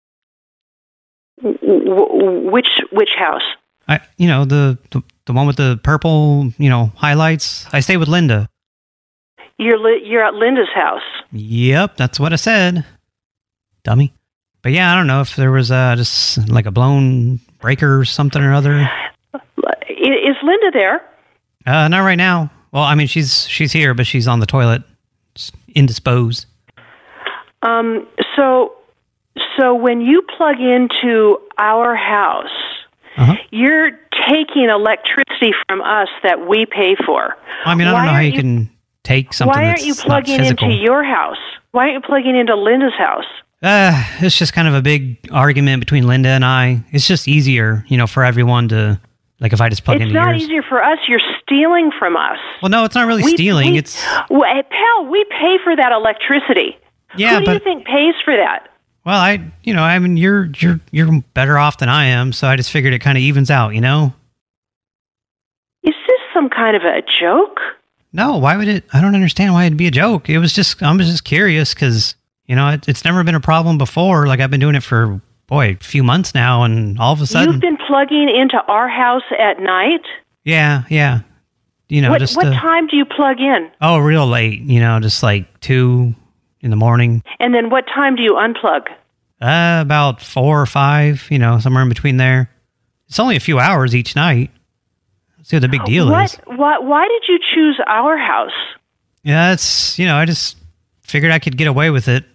Speaker 10: W- which which house?
Speaker 3: I, you know, the, the the one with the purple, you know, highlights. I stay with Linda.
Speaker 10: You're li- you're at Linda's house.
Speaker 3: Yep, that's what I said. Dummy. But yeah, I don't know if there was uh, just like a blown breaker or something or other.
Speaker 10: Is Linda there?
Speaker 3: Uh, not right now. Well, I mean, she's she's here, but she's on the toilet, indisposed.
Speaker 10: Um. So, so when you plug into our house,
Speaker 3: uh-huh.
Speaker 10: you're taking electricity from us that we pay for.
Speaker 3: I mean, I
Speaker 10: why
Speaker 3: don't know how you,
Speaker 10: you
Speaker 3: can take something
Speaker 10: Why aren't
Speaker 3: that's
Speaker 10: you plugging
Speaker 3: not
Speaker 10: into your house? Why aren't you plugging into Linda's house?
Speaker 3: Uh, it's just kind of a big argument between Linda and I. It's just easier, you know, for everyone to, like, if I just plug
Speaker 10: it's
Speaker 3: into
Speaker 10: not
Speaker 3: yours.
Speaker 10: easier for us. You're stealing from us.
Speaker 3: Well, no, it's not really
Speaker 10: we,
Speaker 3: stealing.
Speaker 10: We,
Speaker 3: it's
Speaker 10: well, pal, we pay for that electricity.
Speaker 3: Yeah,
Speaker 10: Who do
Speaker 3: but,
Speaker 10: you think pays for that?
Speaker 3: Well, I, you know, I mean, you're you're you're better off than I am, so I just figured it kind of evens out, you know.
Speaker 10: Is this some kind of a joke?
Speaker 3: No, why would it? I don't understand why it'd be a joke. It was just, I was just curious because, you know, it, it's never been a problem before. Like, I've been doing it for, boy, a few months now, and all of a sudden...
Speaker 10: You've been plugging into our house at night?
Speaker 3: Yeah, yeah. You know,
Speaker 10: what,
Speaker 3: just...
Speaker 10: What
Speaker 3: uh,
Speaker 10: time do you plug in?
Speaker 3: Oh, real late, you know, just like two in the morning.
Speaker 10: And then what time do you unplug?
Speaker 3: Uh, about four or five, you know, somewhere in between there. It's only a few hours each night. See what the big deal
Speaker 10: what,
Speaker 3: is.
Speaker 10: Why, why did you choose our house?
Speaker 3: Yeah, it's, you know, I just figured I could get away with it.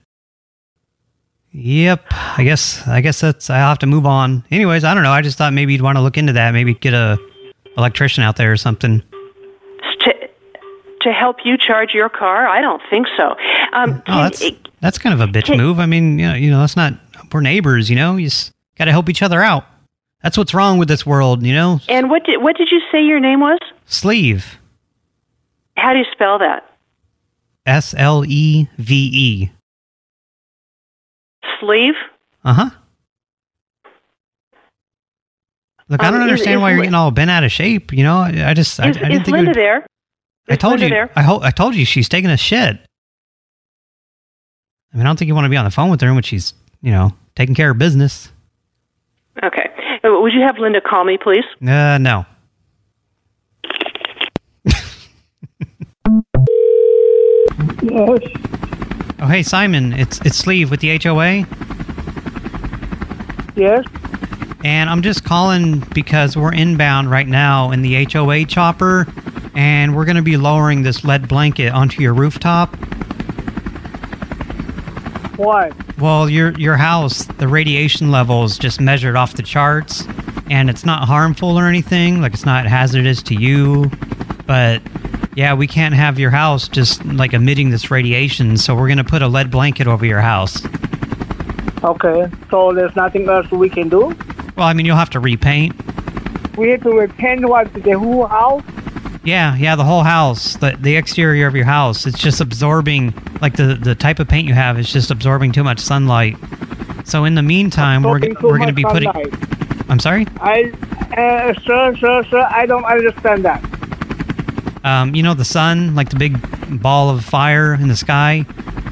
Speaker 3: Yep, I guess I guess that's, I'll have to move on. Anyways, I don't know, I just thought maybe you'd want to look into that, maybe get a electrician out there or something.
Speaker 10: To, to help you charge your car? I don't think so. Um,
Speaker 3: oh, that's, it, that's kind of a bitch can, move. I mean, you know, you know, that's not, we're neighbors, you know, you just got to help each other out. That's what's wrong with this world, you know?
Speaker 10: And what did what did you say your name was?
Speaker 3: Sleeve.
Speaker 10: How do you spell that?
Speaker 3: S L E V E.
Speaker 10: Sleeve?
Speaker 3: Uh-huh. Look, um, I don't is, understand is, why you're getting all bent out of shape, you know? I, I just...
Speaker 10: Is,
Speaker 3: I, I didn't
Speaker 10: is
Speaker 3: think
Speaker 10: Linda
Speaker 3: would,
Speaker 10: there? Is
Speaker 3: I told
Speaker 10: Linda
Speaker 3: you.
Speaker 10: There?
Speaker 3: I, ho I told you she's taking a shit. I mean, I don't think you want to be on the phone with her when she's, you know, taking care of business.
Speaker 10: Okay. Would you have Linda call me, please?
Speaker 3: Uh, no.
Speaker 5: Yes.
Speaker 3: Oh, hey, Simon. It's it's Sleeve with the H O A.
Speaker 5: Yes.
Speaker 3: And I'm just calling because we're inbound right now in the H O A chopper, and we're going to be lowering this lead blanket onto your rooftop.
Speaker 5: Why?
Speaker 3: Well, your your house, the radiation level is just measured off the charts, and it's not harmful or anything, like it's not hazardous to you, but yeah, we can't have your house just like emitting this radiation, so we're going to put a lead blanket over your house.
Speaker 5: Okay, so there's nothing else we can do?
Speaker 3: Well, I mean, you'll have to repaint.
Speaker 5: We have to repaint what, the whole house?
Speaker 3: Yeah, yeah, the whole house, the the exterior of your house. It's just absorbing, like the the type of paint you have is just absorbing too much sunlight. So in the meantime,
Speaker 5: absorbing
Speaker 3: we're we're going to be putting.
Speaker 5: Sunlight.
Speaker 3: I'm sorry?
Speaker 5: I, uh, sir, sir, sir, I don't understand that.
Speaker 3: Um, you know the sun, like the big ball of fire in the sky.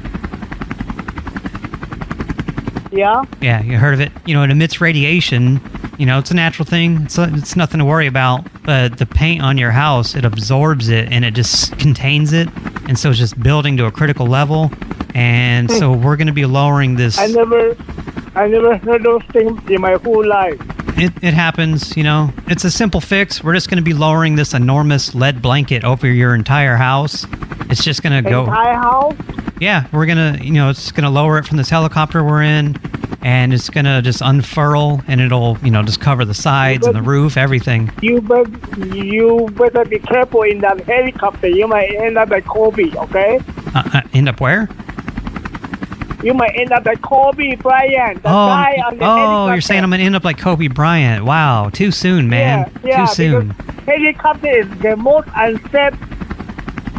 Speaker 5: Yeah.
Speaker 3: Yeah, you heard of it. You know, it emits radiation. You know, it's a natural thing. It's, it's nothing to worry about. But the paint on your house, it absorbs it and it just contains it. And so it's just building to a critical level. And hmm. so we're going to be lowering this.
Speaker 5: I never, I never heard those things in my whole life.
Speaker 3: It, it happens, you know. It's a simple fix. We're just going to be lowering this enormous lead blanket over your entire house. It's just going to go...
Speaker 5: Entire house?
Speaker 3: Yeah, we're going to, you know, it's going to lower it from this helicopter we're in, and it's going to just unfurl, and it'll, you know, just cover the sides better, and the roof, everything.
Speaker 5: You, bet, you better be careful in that helicopter. You might end up like Kobe, okay?
Speaker 3: Uh, uh, end up where?
Speaker 5: You might end up like Kobe Bryant, the
Speaker 3: oh,
Speaker 5: guy on the
Speaker 3: Oh,
Speaker 5: helicopter.
Speaker 3: You're saying I'm going to end up like Kobe Bryant. Wow, too soon, man.
Speaker 5: Yeah, yeah,
Speaker 3: too soon.
Speaker 5: Helicopter is the most unsafe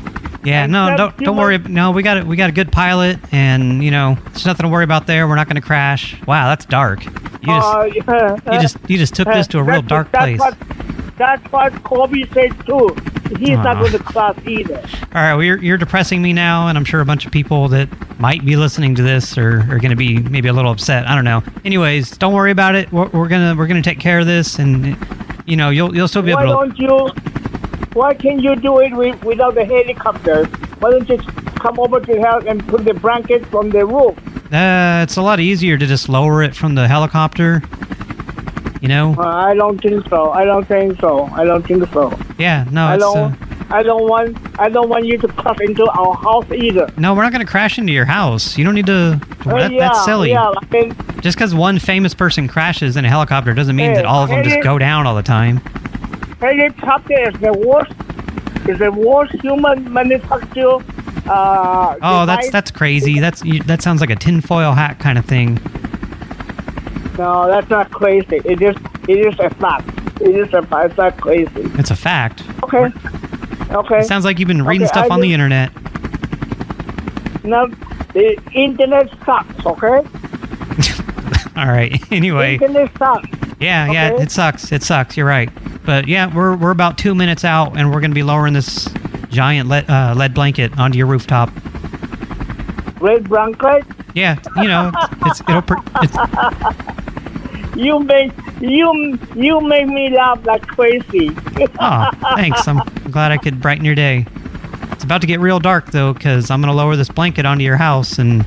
Speaker 3: Yeah, no, don't don't worry. No, we got it. We got a good pilot, and you know, there's nothing to worry about there. We're not going to crash. Wow, that's dark. You just,
Speaker 11: uh, yeah,
Speaker 3: you just, you just took this to a real dark
Speaker 11: that's
Speaker 3: place.
Speaker 11: What, that's what Kobe said too. He's
Speaker 3: Aw.
Speaker 11: not going to crash either.
Speaker 3: All right, well, you're, you're depressing me now, and I'm sure a bunch of people that might be listening to this are, are going to be maybe a little upset. I don't know. Anyways, don't worry about it. We're, we're gonna we're gonna take care of this, and you know, you'll you'll still be
Speaker 11: Why
Speaker 3: able to.
Speaker 11: don't you? Why can't you do it with, without the helicopter? Why don't you come over to help and put the blanket from the roof?
Speaker 3: Uh, it's a lot easier to just lower it from the helicopter. You know?
Speaker 11: Uh, I don't think so. I don't think so. I don't think so.
Speaker 3: Yeah, no,
Speaker 11: I
Speaker 3: it's.
Speaker 11: don't.
Speaker 3: Uh,
Speaker 11: I don't want. I don't want you to crash into our house either.
Speaker 3: no, we're not going to crash into your house. You don't need to.
Speaker 11: Uh,
Speaker 3: that,
Speaker 11: yeah,
Speaker 3: that's silly.
Speaker 11: Yeah, I mean,
Speaker 3: Just because one famous person crashes in a helicopter doesn't mean
Speaker 11: Hey,
Speaker 3: that all of them
Speaker 11: hey,
Speaker 3: just go down all the time.
Speaker 11: helicopter is the worst. Is the worst human manufactured. Uh,
Speaker 3: Oh, that's
Speaker 11: device.
Speaker 3: that's crazy. That's you, that sounds like a tinfoil hat kind of thing.
Speaker 11: No, that's not crazy. It is. It is a fact. It is a fact. It's not crazy.
Speaker 3: It's a fact.
Speaker 11: Okay. Okay.
Speaker 3: It sounds like you've been reading
Speaker 11: Okay,
Speaker 3: stuff
Speaker 11: I
Speaker 3: on the
Speaker 11: just-
Speaker 3: internet.
Speaker 11: No, the internet sucks. Okay.
Speaker 3: All right. Anyway.
Speaker 11: Internet sucks.
Speaker 3: Yeah, yeah,
Speaker 11: Okay.
Speaker 3: it sucks. It sucks. You're right. But yeah, we're we're about two minutes out, and we're going to be lowering this giant lead, uh, lead blanket onto your rooftop.
Speaker 11: Red blanket.
Speaker 3: Yeah, you know, it's, it's it'll. Pr- it's,
Speaker 11: You make you you make me laugh like crazy.
Speaker 3: oh, thanks. I'm glad I could brighten your day. It's about to get real dark though, because I'm going to lower this blanket onto your house. And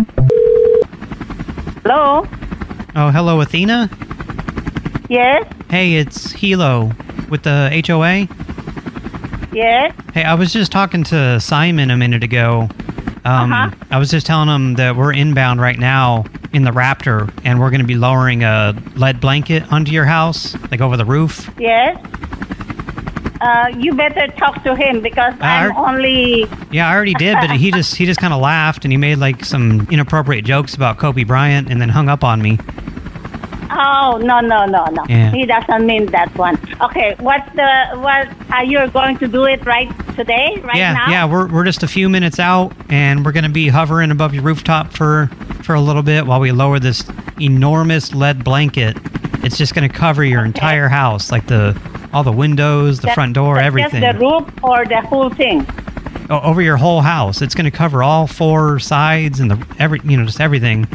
Speaker 12: Hello.
Speaker 3: oh, hello, Athena.
Speaker 12: Yes.
Speaker 3: Hey, it's Hilo with the H O A.
Speaker 12: Yes.
Speaker 3: Hey, I was just talking to Simon a minute ago. Um,
Speaker 12: Uh-huh.
Speaker 3: I was just telling him that we're inbound right now in the Raptor, and we're going to be lowering a lead blanket onto your house, like over the roof.
Speaker 12: Yes. Uh, you better talk to him because
Speaker 3: I
Speaker 12: I'm only.
Speaker 3: Yeah, I already did, but he just he just kind of laughed, and he made like some inappropriate jokes about Kobe Bryant, and then hung up on me.
Speaker 12: Oh no no no no!
Speaker 3: Yeah.
Speaker 12: He doesn't mean that one. Okay, what's the what? Are you going to do it right today? Right
Speaker 3: yeah,
Speaker 12: now?
Speaker 3: yeah, we're we're just a few minutes out, and we're going to be hovering above your rooftop for for a little bit while we lower this enormous lead blanket. It's just going to cover your entire house, like the all the windows, the
Speaker 12: That-
Speaker 3: front door,
Speaker 12: that's
Speaker 3: everything.
Speaker 12: Just the roof or the whole thing?
Speaker 3: O- over your whole house. It's going to cover all four sides and the every you know just everything.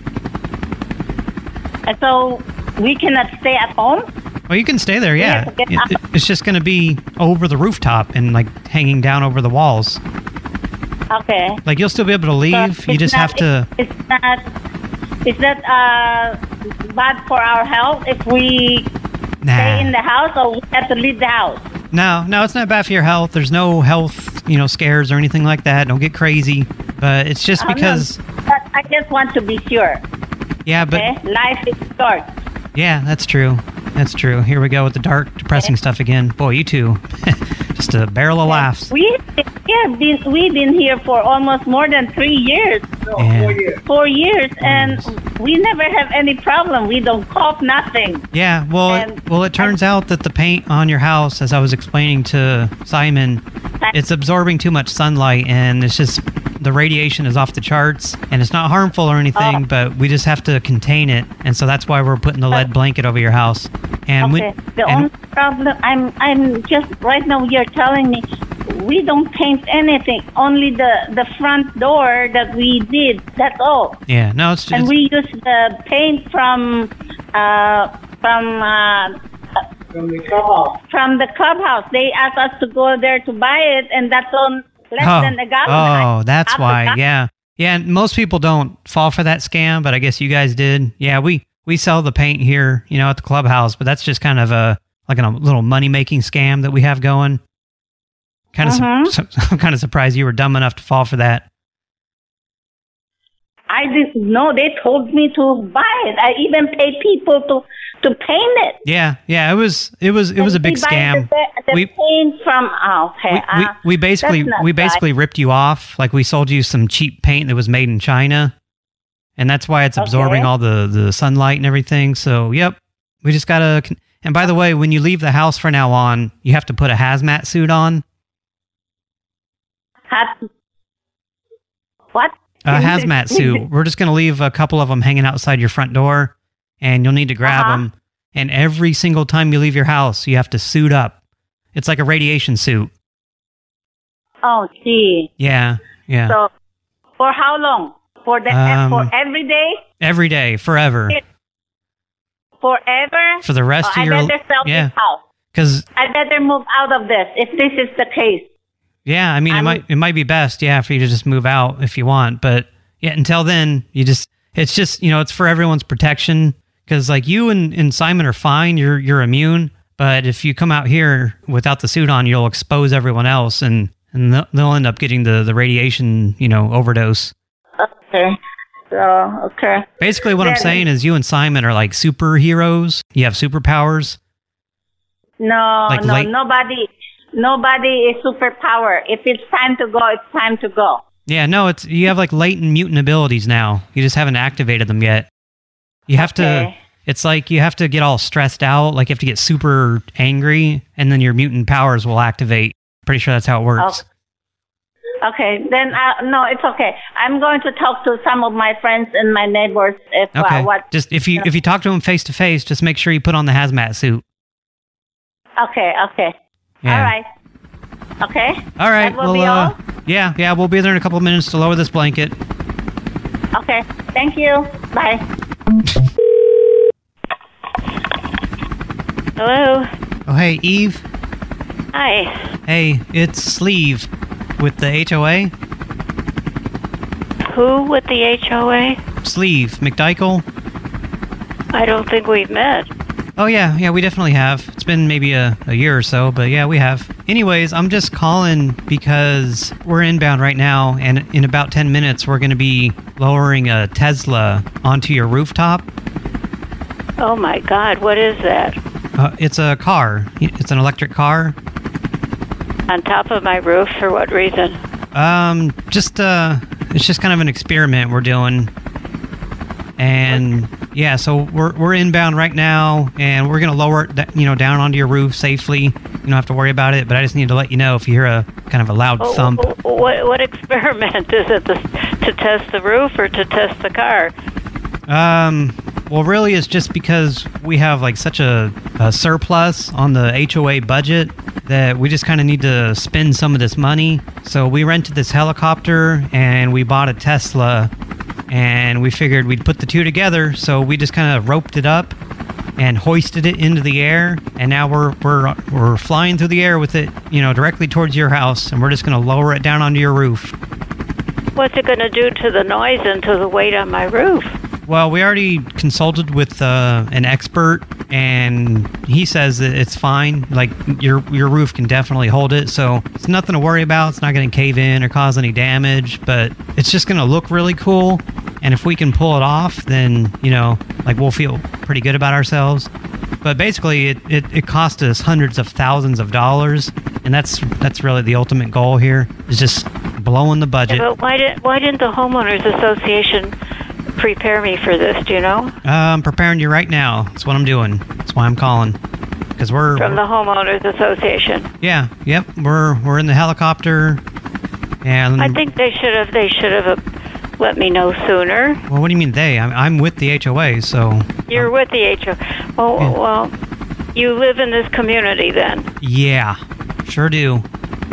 Speaker 12: And so we cannot stay at home.
Speaker 3: Well, you can stay there,
Speaker 12: We
Speaker 3: yeah.
Speaker 12: have to get
Speaker 3: It-
Speaker 12: up.
Speaker 3: it- it's just going to be over the rooftop and like hanging down over the walls.
Speaker 12: Okay.
Speaker 3: Like you'll still be able to leave.
Speaker 12: But
Speaker 3: You
Speaker 12: it's
Speaker 3: just
Speaker 12: not-
Speaker 3: have to.
Speaker 12: It's not. It's not uh, bad for our health if we
Speaker 3: Nah.
Speaker 12: stay in the house or we have to leave the house.
Speaker 3: No, no, it's not bad for your health. There's no health, you know, scares or anything like that. Don't get crazy. But it's just
Speaker 12: Oh, no,
Speaker 3: because,
Speaker 12: but I just want to be sure.
Speaker 3: yeah, but
Speaker 12: Okay, life is short.
Speaker 3: yeah, that's true. That's true. Here we go with the dark, depressing stuff again. Boy, you two, just a barrel of laughs.
Speaker 12: We have been we've been here for almost more than three years.
Speaker 3: Yeah. Four years.
Speaker 12: Four years, and we never have any problem. We don't cough, nothing.
Speaker 3: Yeah, well, it, well, it turns out that the paint on your house, as I was explaining to Simon, it's absorbing too much sunlight, and it's just the radiation is off the charts, and it's not harmful or anything,
Speaker 12: Oh.
Speaker 3: but we just have to contain it, and so that's why we're putting the lead blanket over your house. And
Speaker 12: Okay.
Speaker 3: we,
Speaker 12: The
Speaker 3: and,
Speaker 12: only problem I'm I'm just right now. You're telling me we don't paint anything. Only the the front door that we did. That's all.
Speaker 3: yeah, no, it's
Speaker 12: And
Speaker 3: just
Speaker 12: we use the paint from uh, from uh,
Speaker 11: From the clubhouse.
Speaker 12: from the clubhouse. They asked us to go there to buy it, and that's on less
Speaker 3: oh,
Speaker 12: than a gallon.
Speaker 3: oh, that's
Speaker 12: Half a
Speaker 3: why,
Speaker 12: gallon.
Speaker 3: yeah, yeah. and Most people don't fall for that scam, but I guess you guys did. Yeah, we we sell the paint here, you know, at the clubhouse, but that's just kind of a like a little money making scam that we have going. Kind of,
Speaker 12: Mhm.
Speaker 3: su- I'm kind of surprised you were dumb enough to fall for that.
Speaker 12: I didn't know. They told me to buy it. I even paid people to to paint it.
Speaker 3: Yeah, yeah, it was it was it was a big
Speaker 12: We buy
Speaker 3: scam.
Speaker 12: The, the
Speaker 3: We-
Speaker 12: paint from oh, okay.
Speaker 3: We, we,
Speaker 12: uh,
Speaker 3: we basically
Speaker 12: that's not
Speaker 3: we
Speaker 12: right.
Speaker 3: basically ripped you off. Like we sold you some cheap paint that was made in China, and that's why it's absorbing
Speaker 12: Okay.
Speaker 3: all the the sunlight and everything. So yep, we just gotta. con- And by the way, when you leave the house from now on, you have to put a hazmat suit on.
Speaker 12: Hat. What?
Speaker 3: A hazmat suit. We're just going to leave a couple of them hanging outside your front door, and you'll need to grab
Speaker 12: Uh-huh.
Speaker 3: them. And every single time you leave your house, you have to suit up. It's like a radiation suit.
Speaker 12: Oh, gee.
Speaker 3: Yeah, yeah.
Speaker 12: So, for how long? For the
Speaker 3: Um,
Speaker 12: for every day?
Speaker 3: Every day, forever.
Speaker 12: Forever?
Speaker 3: For the rest
Speaker 12: oh,
Speaker 3: of your-
Speaker 12: I better sell
Speaker 3: yeah.
Speaker 12: this house.
Speaker 3: Because,
Speaker 12: I better move out of this if this is the case.
Speaker 3: yeah, I mean, it might it might be best, yeah, for you to just move out if you want. But, yeah, until then, you just, it's just, you know, it's for everyone's protection. Because, like, you and, and Simon are fine. You're you're immune. But if you come out here without the suit on, you'll expose everyone else, and, and they'll, they'll end up getting the, the radiation, you know, overdose.
Speaker 12: Okay. So, okay.
Speaker 3: Basically, what I'm
Speaker 12: Then-
Speaker 3: saying is you and Simon are like superheroes. You have superpowers.
Speaker 12: No,
Speaker 3: Like
Speaker 12: no,
Speaker 3: late-
Speaker 12: nobody, nobody is superpower. If it's time to go, it's time to go.
Speaker 3: Yeah, no, it's you have like latent mutant abilities now. You just haven't activated them yet. You have to.
Speaker 12: Okay.
Speaker 3: It's like you have to get all stressed out. Like you have to get super angry, and then your mutant powers will activate. Pretty sure that's how it works.
Speaker 12: Okay, then uh, no, it's okay. I'm going to talk to some of my friends and my neighbors if
Speaker 3: Okay.
Speaker 12: uh, what.
Speaker 3: Just if you if you talk to them face to face, just make sure you put on the hazmat suit.
Speaker 12: Okay, okay.
Speaker 3: Yeah.
Speaker 12: All right. Okay.
Speaker 3: All right.
Speaker 12: That will
Speaker 3: well,
Speaker 12: be
Speaker 3: uh,
Speaker 12: all.
Speaker 3: yeah, yeah, we'll be there in a couple of minutes to lower this blanket.
Speaker 12: Okay. Thank you. Bye.
Speaker 10: Hello.
Speaker 3: Oh, hey, Eve.
Speaker 10: Hi.
Speaker 3: Hey, it's Sleeve with the H O A.
Speaker 10: Who with the H O A?
Speaker 3: Sleeve McDykel.
Speaker 10: I don't think we've met.
Speaker 3: Oh, yeah, yeah, we definitely have. It's been maybe a, a year or so, but yeah, we have. Anyways, I'm just calling because we're inbound right now, and in about ten minutes, we're going to be lowering a Tesla onto your rooftop.
Speaker 10: Oh my God, what is that?
Speaker 3: Uh, it's a car. It's an electric car.
Speaker 10: On top of my roof? For what reason?
Speaker 3: Um, just, uh, it's just kind of an experiment we're doing. And yeah, so we're we're inbound right now, and we're gonna lower it, you know, down onto your roof safely. You don't have to worry about it. But I just need to let you know if you hear a kind of a loud
Speaker 10: Oh,
Speaker 3: thump.
Speaker 10: oh, What, what experiment is it? To, to test the roof or to test the car?
Speaker 3: Um, well, really, it's just because we have like such a, a surplus on the H O A budget that we just kind of need to spend some of this money. So we rented this helicopter and we bought a Tesla. And we figured we'd put the two together, so we just kind of roped it up and hoisted it into the air. And now we're we're we're flying through the air with it, you know, directly towards your house. And we're just going to lower it down onto your roof.
Speaker 10: What's it going to do to the noise and to the weight on my roof?
Speaker 3: Well, we already consulted with uh, an expert, and he says that it's fine. Like your your roof can definitely hold it, so it's nothing to worry about. It's not going to cave in or cause any damage, but it's just going to look really cool. And if we can pull it off, then, you know, like we'll feel pretty good about ourselves. But basically, it, it, it cost us hundreds of thousands of dollars, and that's that's really the ultimate goal here, is just blowing the budget.
Speaker 10: Yeah, but why, did, why didn't the Homeowners Association prepare me for this, do you know?
Speaker 3: Uh, I'm preparing you right now. That's what I'm doing. That's why I'm calling. Because we're...
Speaker 10: From the Homeowners Association.
Speaker 3: Yeah, yep. We're we're in the helicopter, and...
Speaker 10: I think they should have, they should have let me know sooner.
Speaker 3: Well, what do you mean they? I'm, I'm with the H O A, so...
Speaker 10: You're with the H O A. Oh,
Speaker 3: Yeah.
Speaker 10: well, you live in this community then.
Speaker 3: Yeah, sure do.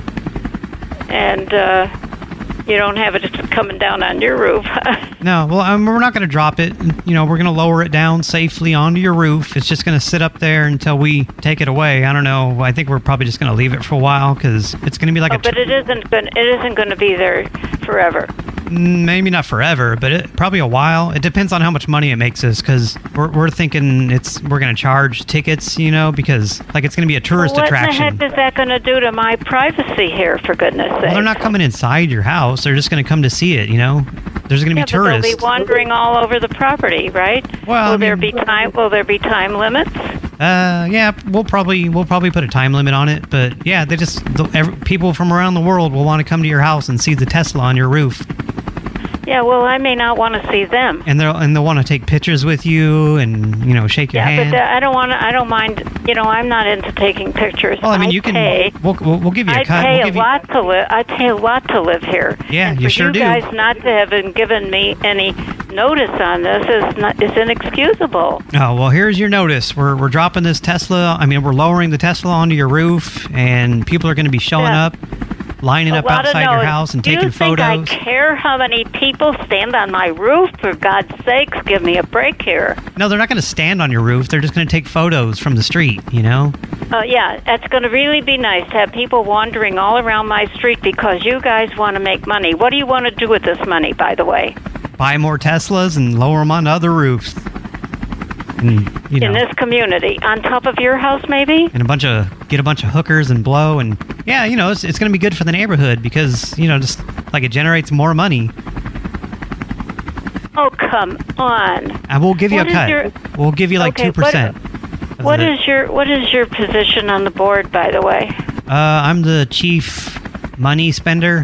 Speaker 10: And uh, you don't have it coming down on your roof.
Speaker 3: No, well, um, we're not going to drop it. You know, we're going to lower it down safely onto your roof. It's just going to sit up there until we take it away. I don't know. I think we're probably just going to leave it for a while because it's going to be like
Speaker 10: oh,
Speaker 3: a...
Speaker 10: but it isn't going. It isn't going to be there forever.
Speaker 3: Maybe not forever, but it, probably a while. It depends on how much money it makes us, because we're we're thinking it's we're going to charge tickets, you know, because like it's going to be a tourist
Speaker 10: well, what
Speaker 3: attraction.
Speaker 10: What the heck is that going to do to my privacy here? For goodness' sake!
Speaker 3: Well, they're not coming inside your house. They're just going to come to see it, you know. There's going to
Speaker 10: yeah,
Speaker 3: be tourists.
Speaker 10: But they'll be wandering all over the property, right?
Speaker 3: Well,
Speaker 10: will
Speaker 3: I
Speaker 10: there
Speaker 3: mean-
Speaker 10: be time? Will there be time limits?
Speaker 3: Uh, yeah, we'll probably we'll probably put a time limit on it, but yeah, they just the, every, people from around the world will want to come to your house and see the Tesla on your roof.
Speaker 13: Yeah, well, I may not want to see them.
Speaker 3: And they'll and they'll want to take pictures with you and, you know, shake your
Speaker 13: yeah,
Speaker 3: hand.
Speaker 13: but uh, I don't want to. I don't mind. You know, I'm not into taking pictures.
Speaker 3: Well, I mean,
Speaker 13: I'd
Speaker 3: you can.
Speaker 13: Pay,
Speaker 3: we'll, we'll we'll give you a
Speaker 13: I'd
Speaker 3: cut.
Speaker 13: pay
Speaker 3: we'll
Speaker 13: a
Speaker 3: give you,
Speaker 13: lot to live. I'd pay a lot to live here.
Speaker 3: Yeah,
Speaker 13: and
Speaker 3: you
Speaker 13: for
Speaker 3: sure
Speaker 13: you
Speaker 3: do.
Speaker 13: guys not to have been given me any notice on this is not is inexcusable.
Speaker 3: Oh, well, here's your notice. We're we're dropping this Tesla. I mean, we're lowering the Tesla onto your roof, and people are going to be showing
Speaker 13: Yeah.
Speaker 3: up, lining
Speaker 13: A
Speaker 3: up
Speaker 13: lot of
Speaker 3: outside your
Speaker 13: noise.
Speaker 3: house and
Speaker 13: Do
Speaker 3: taking
Speaker 13: you think
Speaker 3: photos.
Speaker 13: I care how many people stand on my roof? For God's sakes, give me a break here.
Speaker 3: No, they're not going to stand on your roof. They're just going to take photos from the street, you know?
Speaker 13: Uh, yeah, that's going to really be nice to have people wandering all around my street because you guys want to make money. What do you want to do with this money, by the way?
Speaker 3: Buy more Teslas and lower them onto other roofs. And, you know,
Speaker 13: In this community, on top of your house, maybe?
Speaker 3: and a bunch of, get a bunch of hookers and blow. And, yeah, you know, it's, it's going to be good for the neighborhood because, you know, just like it generates more money.
Speaker 13: Oh, come on.
Speaker 3: And we'll give you
Speaker 13: What
Speaker 3: a
Speaker 13: is
Speaker 3: cut.
Speaker 13: your-
Speaker 3: We'll give you like
Speaker 13: Okay,
Speaker 3: two percent.
Speaker 13: What is your What is your position on the board, by the way?
Speaker 3: Uh, I'm the chief money spender.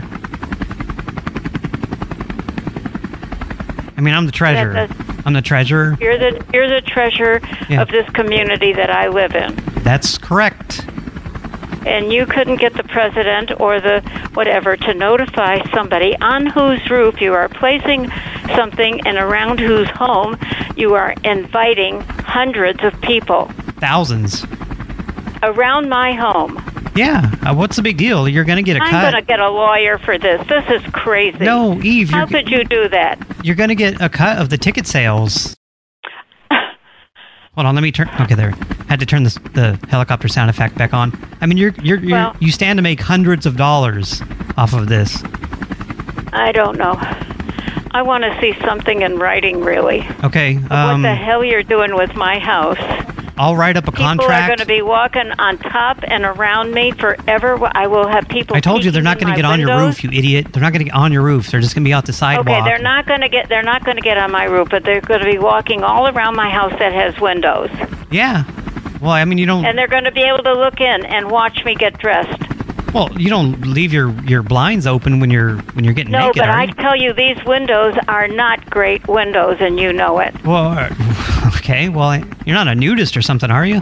Speaker 3: I mean, I'm the treasurer.
Speaker 13: Yeah, that's-
Speaker 3: I'm the treasurer.
Speaker 13: You're the You're the treasurer
Speaker 3: Yeah.
Speaker 13: of this community that I live in.
Speaker 3: That's correct.
Speaker 13: And you couldn't get the president or the whatever to notify somebody on whose roof you are placing something and around whose home you are inviting hundreds of people
Speaker 3: Thousands.
Speaker 13: around my home.
Speaker 3: Yeah. Uh, what's the big deal? You're going to get a
Speaker 13: I'm
Speaker 3: cut.
Speaker 13: going to get a lawyer for this. This is crazy.
Speaker 3: No, Eve,
Speaker 13: How
Speaker 3: you're,
Speaker 13: could you do that?
Speaker 3: you're going to get a cut of the ticket sales. Hold on, let me turn. Okay, there. Had to turn this, the helicopter sound effect back on. I mean, you're you're, you're
Speaker 13: Well-
Speaker 3: you stand to make hundreds of dollars off of this.
Speaker 13: I don't know. I want to see something in writing, really.
Speaker 3: Okay.
Speaker 13: Of
Speaker 3: Um,
Speaker 13: what the hell you're doing with my house.
Speaker 3: I'll write up a
Speaker 13: People are
Speaker 3: contract.
Speaker 13: going to be walking on top and around me forever. I will have people.
Speaker 3: I told you they're
Speaker 13: peeking
Speaker 3: not
Speaker 13: in
Speaker 3: going to
Speaker 13: my
Speaker 3: get on your
Speaker 13: windows.
Speaker 3: roof, you idiot. They're not going to get on your roof. They're just going to be out the sidewalk.
Speaker 13: Okay, they're not going to get. They're not going to get on my roof, but they're going to be walking all around my house that has windows,
Speaker 3: Yeah. Well, I mean, you don't.
Speaker 13: and they're going to be able to look in and watch me get dressed.
Speaker 3: Well, you don't leave your, your blinds open when you're when you're getting
Speaker 13: No,
Speaker 3: naked,
Speaker 13: but
Speaker 3: are
Speaker 13: I
Speaker 3: you?
Speaker 13: tell you, these windows are not great windows, and you know it.
Speaker 3: Well, uh, okay. Well, you're not a nudist or something, are you?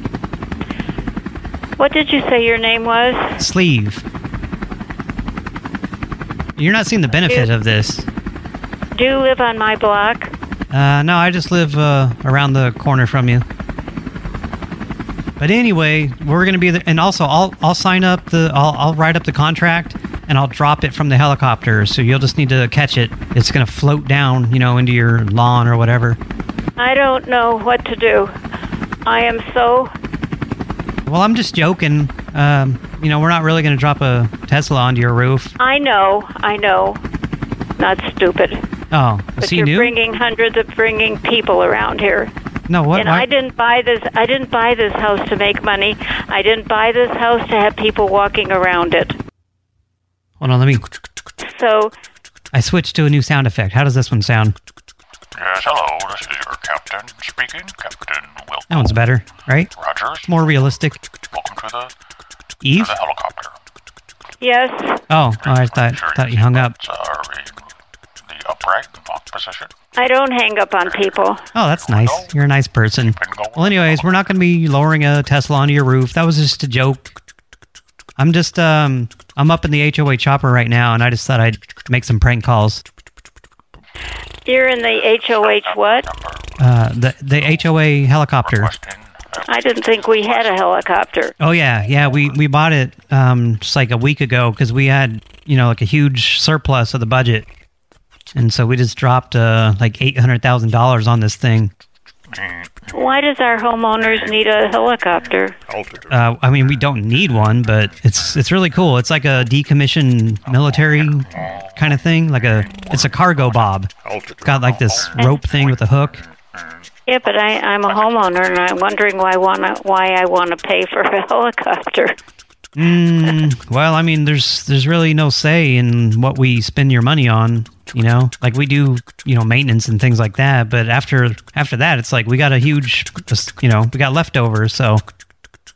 Speaker 13: What did you say your name was?
Speaker 3: Sleeve. You're not seeing the benefit of this.
Speaker 13: Do you live on my block?
Speaker 3: Uh, no, I just live uh, around the corner from you. But anyway, we're going to be there, and also I'll I'll sign up the I'll I'll write up the contract and I'll drop it from the helicopter. So you'll just need to catch it. It's going to float down, you know, into your lawn or whatever.
Speaker 13: I don't know what to do. I am so.
Speaker 3: Well, I'm just joking. Um, you know, we're not really going to drop a Tesla onto your roof.
Speaker 13: I know. I know. Not stupid.
Speaker 3: Oh,
Speaker 13: But
Speaker 3: is he
Speaker 13: you're
Speaker 3: new?
Speaker 13: bringing hundreds of bringing people around here.
Speaker 3: No, what?
Speaker 13: And
Speaker 3: why-
Speaker 13: I didn't buy this. I didn't buy this house to make money. I didn't buy this house to have people walking around it.
Speaker 3: Hold on, let me.
Speaker 13: So
Speaker 3: I switched to a new sound effect. How does this one sound?
Speaker 14: Yes, hello, this is your captain speaking. Captain Wilco
Speaker 3: That one's better, right?
Speaker 14: Rogers.
Speaker 3: More realistic.
Speaker 14: Welcome to the,
Speaker 3: Eve?
Speaker 14: to the helicopter.
Speaker 13: yes,
Speaker 3: Oh, oh I thought thought you hung up.
Speaker 14: Are in the upright lock position.
Speaker 13: I don't hang up on people.
Speaker 3: Oh, that's nice. You're a nice person. Well, anyways, we're not going to be lowering a Tesla onto your roof. That was just a joke. I'm just, um, I'm up in the H O A chopper right now, and I just thought I'd make some prank calls.
Speaker 13: You're in the H O H what?
Speaker 3: Uh, the the H O A helicopter.
Speaker 13: I didn't think we had a helicopter.
Speaker 3: Oh yeah, yeah. We we bought it um just like a week ago because we had you know like a huge surplus of the budget, and so we just dropped uh like eight hundred thousand dollars on this thing.
Speaker 13: Why does our homeowners need a helicopter?
Speaker 3: Uh, I mean, we don't need one, but it's it's really cool. It's like a decommissioned military kind of thing. Like a it's a cargo bob. It's got like this rope thing with a hook.
Speaker 13: Yeah, but I, I'm a homeowner, and I'm wondering why wanna why I want to pay for a helicopter.
Speaker 3: Mm, well, I mean, there's there's really no say in what we spend your money on. You know, like we do, you know, maintenance and things like that. But after after that, it's like we got a huge, you know, we got leftovers. So.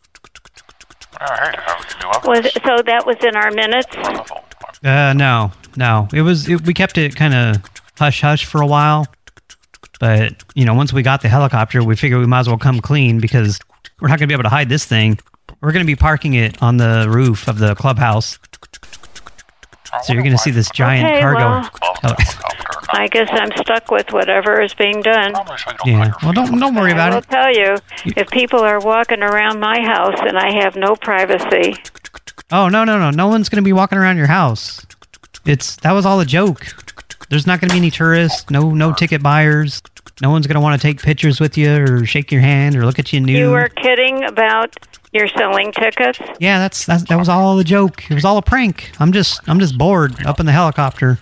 Speaker 13: Was so that was in our minutes.
Speaker 3: Uh, no, no. It was. It, we kept it kind of hush hush for a while, but you know, once we got the helicopter, we figured we might as well come clean because we're not going to be able to hide this thing. We're going to be parking it on the roof of the clubhouse. So you're going to see this giant
Speaker 13: okay,
Speaker 3: cargo.
Speaker 13: Well, I guess I'm stuck with whatever is being done.
Speaker 3: Yeah. Well, don't don't worry about
Speaker 13: I will
Speaker 3: it.
Speaker 13: tell you, if people are walking around my house and I have no privacy.
Speaker 3: Oh no no no! No one's going to be walking around your house. It's that was all a joke. There's not going to be any tourists. No no ticket buyers. No one's going to want to take pictures with you or shake your hand or look at you new.
Speaker 13: You were kidding about you're selling tickets?
Speaker 3: Yeah, that's, that's that was all a joke. It was all a prank. I'm just I'm just bored up in the helicopter.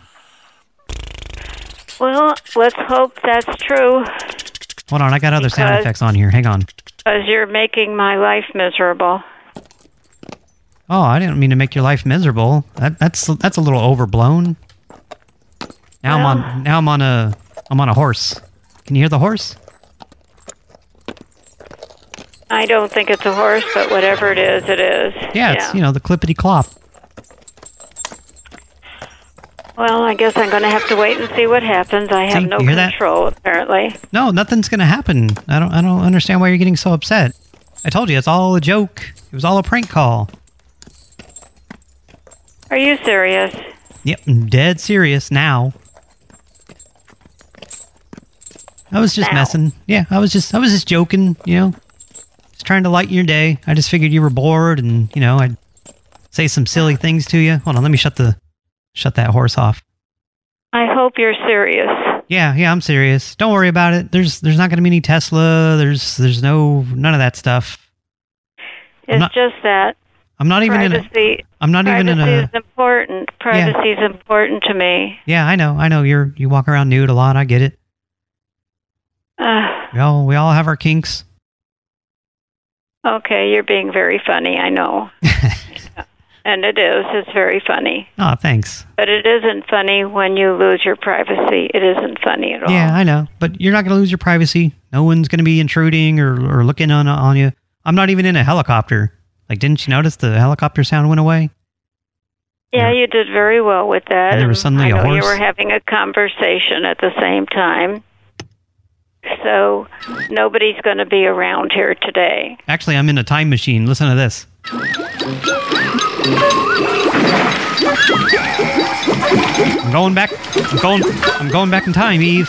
Speaker 13: Well, let's hope that's true.
Speaker 3: Hold on, I got other
Speaker 13: because,
Speaker 3: sound effects on here. Hang on.
Speaker 13: Because you're making my life miserable.
Speaker 3: Oh, I didn't mean to make your life miserable. That, that's that's a little overblown. Now well, I'm on now I'm on a I'm on a horse. Can you hear the horse?
Speaker 13: I don't think it's a horse, but whatever it is, it is.
Speaker 3: Yeah, it's, yeah. you know, the clippity clop.
Speaker 13: Well, I guess I'm going to have to wait and see what happens. I have
Speaker 3: see,
Speaker 13: no control, that? apparently.
Speaker 3: No, nothing's going to happen. I don't I don't understand why you're getting so upset. I told you, it's all a joke. It was all a prank call.
Speaker 13: Are you serious?
Speaker 3: Yep, I'm dead serious now. I was just
Speaker 13: now.
Speaker 3: messing. Yeah, I was just I was just joking, you know. Just trying to lighten your day. I just figured you were bored and, you know, I'd say some silly things to you. Hold on, let me shut the shut that horse off.
Speaker 13: I hope you're serious.
Speaker 3: Yeah, yeah, I'm serious. Don't worry about it. There's there's not going to be any Tesla. There's there's no none of that stuff.
Speaker 13: It's
Speaker 3: not,
Speaker 13: just that.
Speaker 3: I'm not even
Speaker 13: privacy,
Speaker 3: in a I'm not even in a
Speaker 13: Privacy is important. Privacy is yeah. important to me.
Speaker 3: Yeah, I know. I know you're you walk around nude a lot. I get it.
Speaker 13: Uh,
Speaker 3: we all we all have our kinks.
Speaker 13: Okay, you're being very funny, I know. And it is. It's very funny.
Speaker 3: Oh, thanks.
Speaker 13: But it isn't funny when you lose your privacy. It isn't funny at all.
Speaker 3: Yeah, I know. But you're not going to lose your privacy. No one's going to be intruding or, or looking on on you. I'm not even in a helicopter. Like, didn't you notice the helicopter sound went away?
Speaker 13: Yeah, you did very well with that.
Speaker 3: And there was suddenly
Speaker 13: I
Speaker 3: a
Speaker 13: know
Speaker 3: horse.
Speaker 13: You were having a conversation at the same time. So nobody's going to be around here today.
Speaker 3: Actually, I'm in a time machine. Listen to this. I'm going back. I'm going. I'm going back in time, Eve.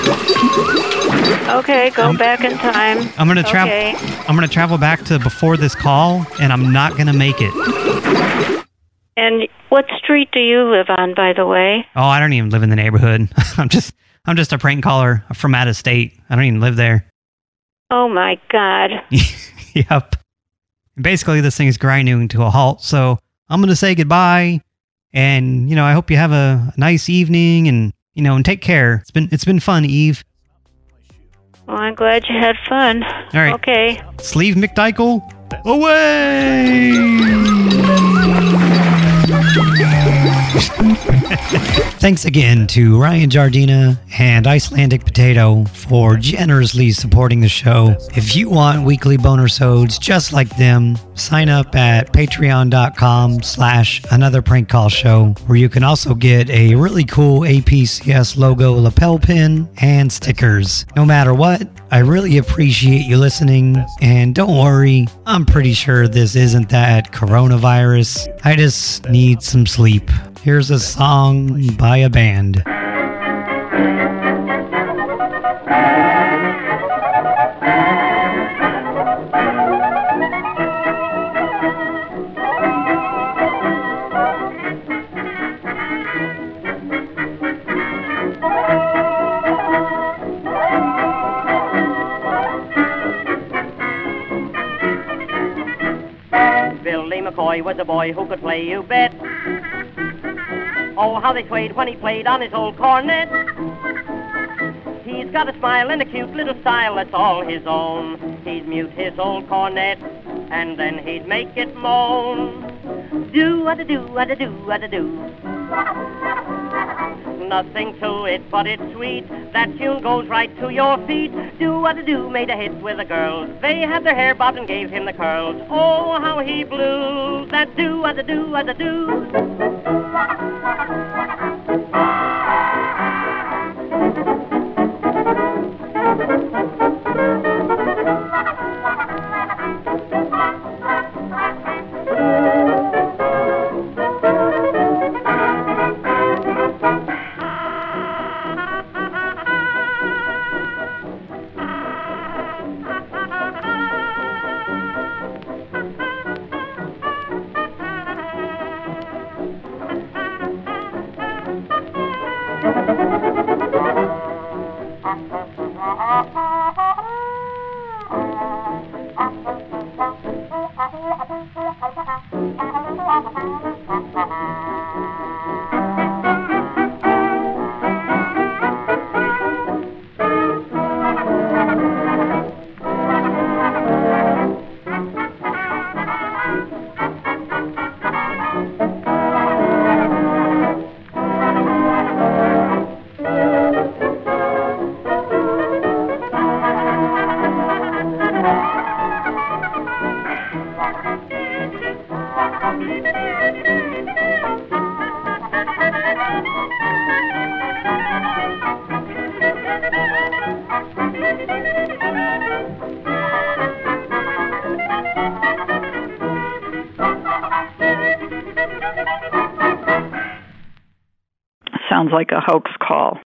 Speaker 13: Okay, go
Speaker 3: I'm,
Speaker 13: back in time.
Speaker 3: I'm gonna travel.
Speaker 13: Okay.
Speaker 3: I'm gonna travel back to before this call, and I'm not gonna make it.
Speaker 13: And what street do you live on, by the way?
Speaker 3: Oh, I don't even live in the neighborhood. I'm just. I'm just a prank caller from out of state. I don't even live there.
Speaker 13: Oh my God.
Speaker 3: Yep. Basically, this thing's grinding to a halt, so I'm going to say goodbye. And, you know, I hope you have a nice evening and, you know, and take care. It's been it's been fun, Eve.
Speaker 13: Well, I'm glad you had fun.
Speaker 3: All right.
Speaker 13: Okay.
Speaker 3: Sleeve McDykel, away! Thanks again to Ryan Jardina and Icelandic Potato for generously supporting the show. If you want weekly boner sods just like them, sign up at patreon.com slash another prank call show, where you can also get a really cool A P C S logo lapel pin and stickers. No matter what, I really appreciate you listening, and don't worry, I'm pretty sure this isn't that coronavirus. I just need some sleep. Here's a song by a band.
Speaker 15: Billy McCoy was a boy who could play, you bet. Oh, how they swayed when he played on his old cornet. He's got a smile and a cute little style that's all his own. He'd mute his old cornet, and then he'd make it moan. Do-a-da-do, a-da-do, a-da-do. Nothing to it, but it's sweet. That tune goes right to your feet. Do-a-da-do made a hit with the girls. They had their hair bobbed and gave him the curls. Oh, how he blew that do-a-da-do, a-da-do.
Speaker 16: Sounds like a hoax call.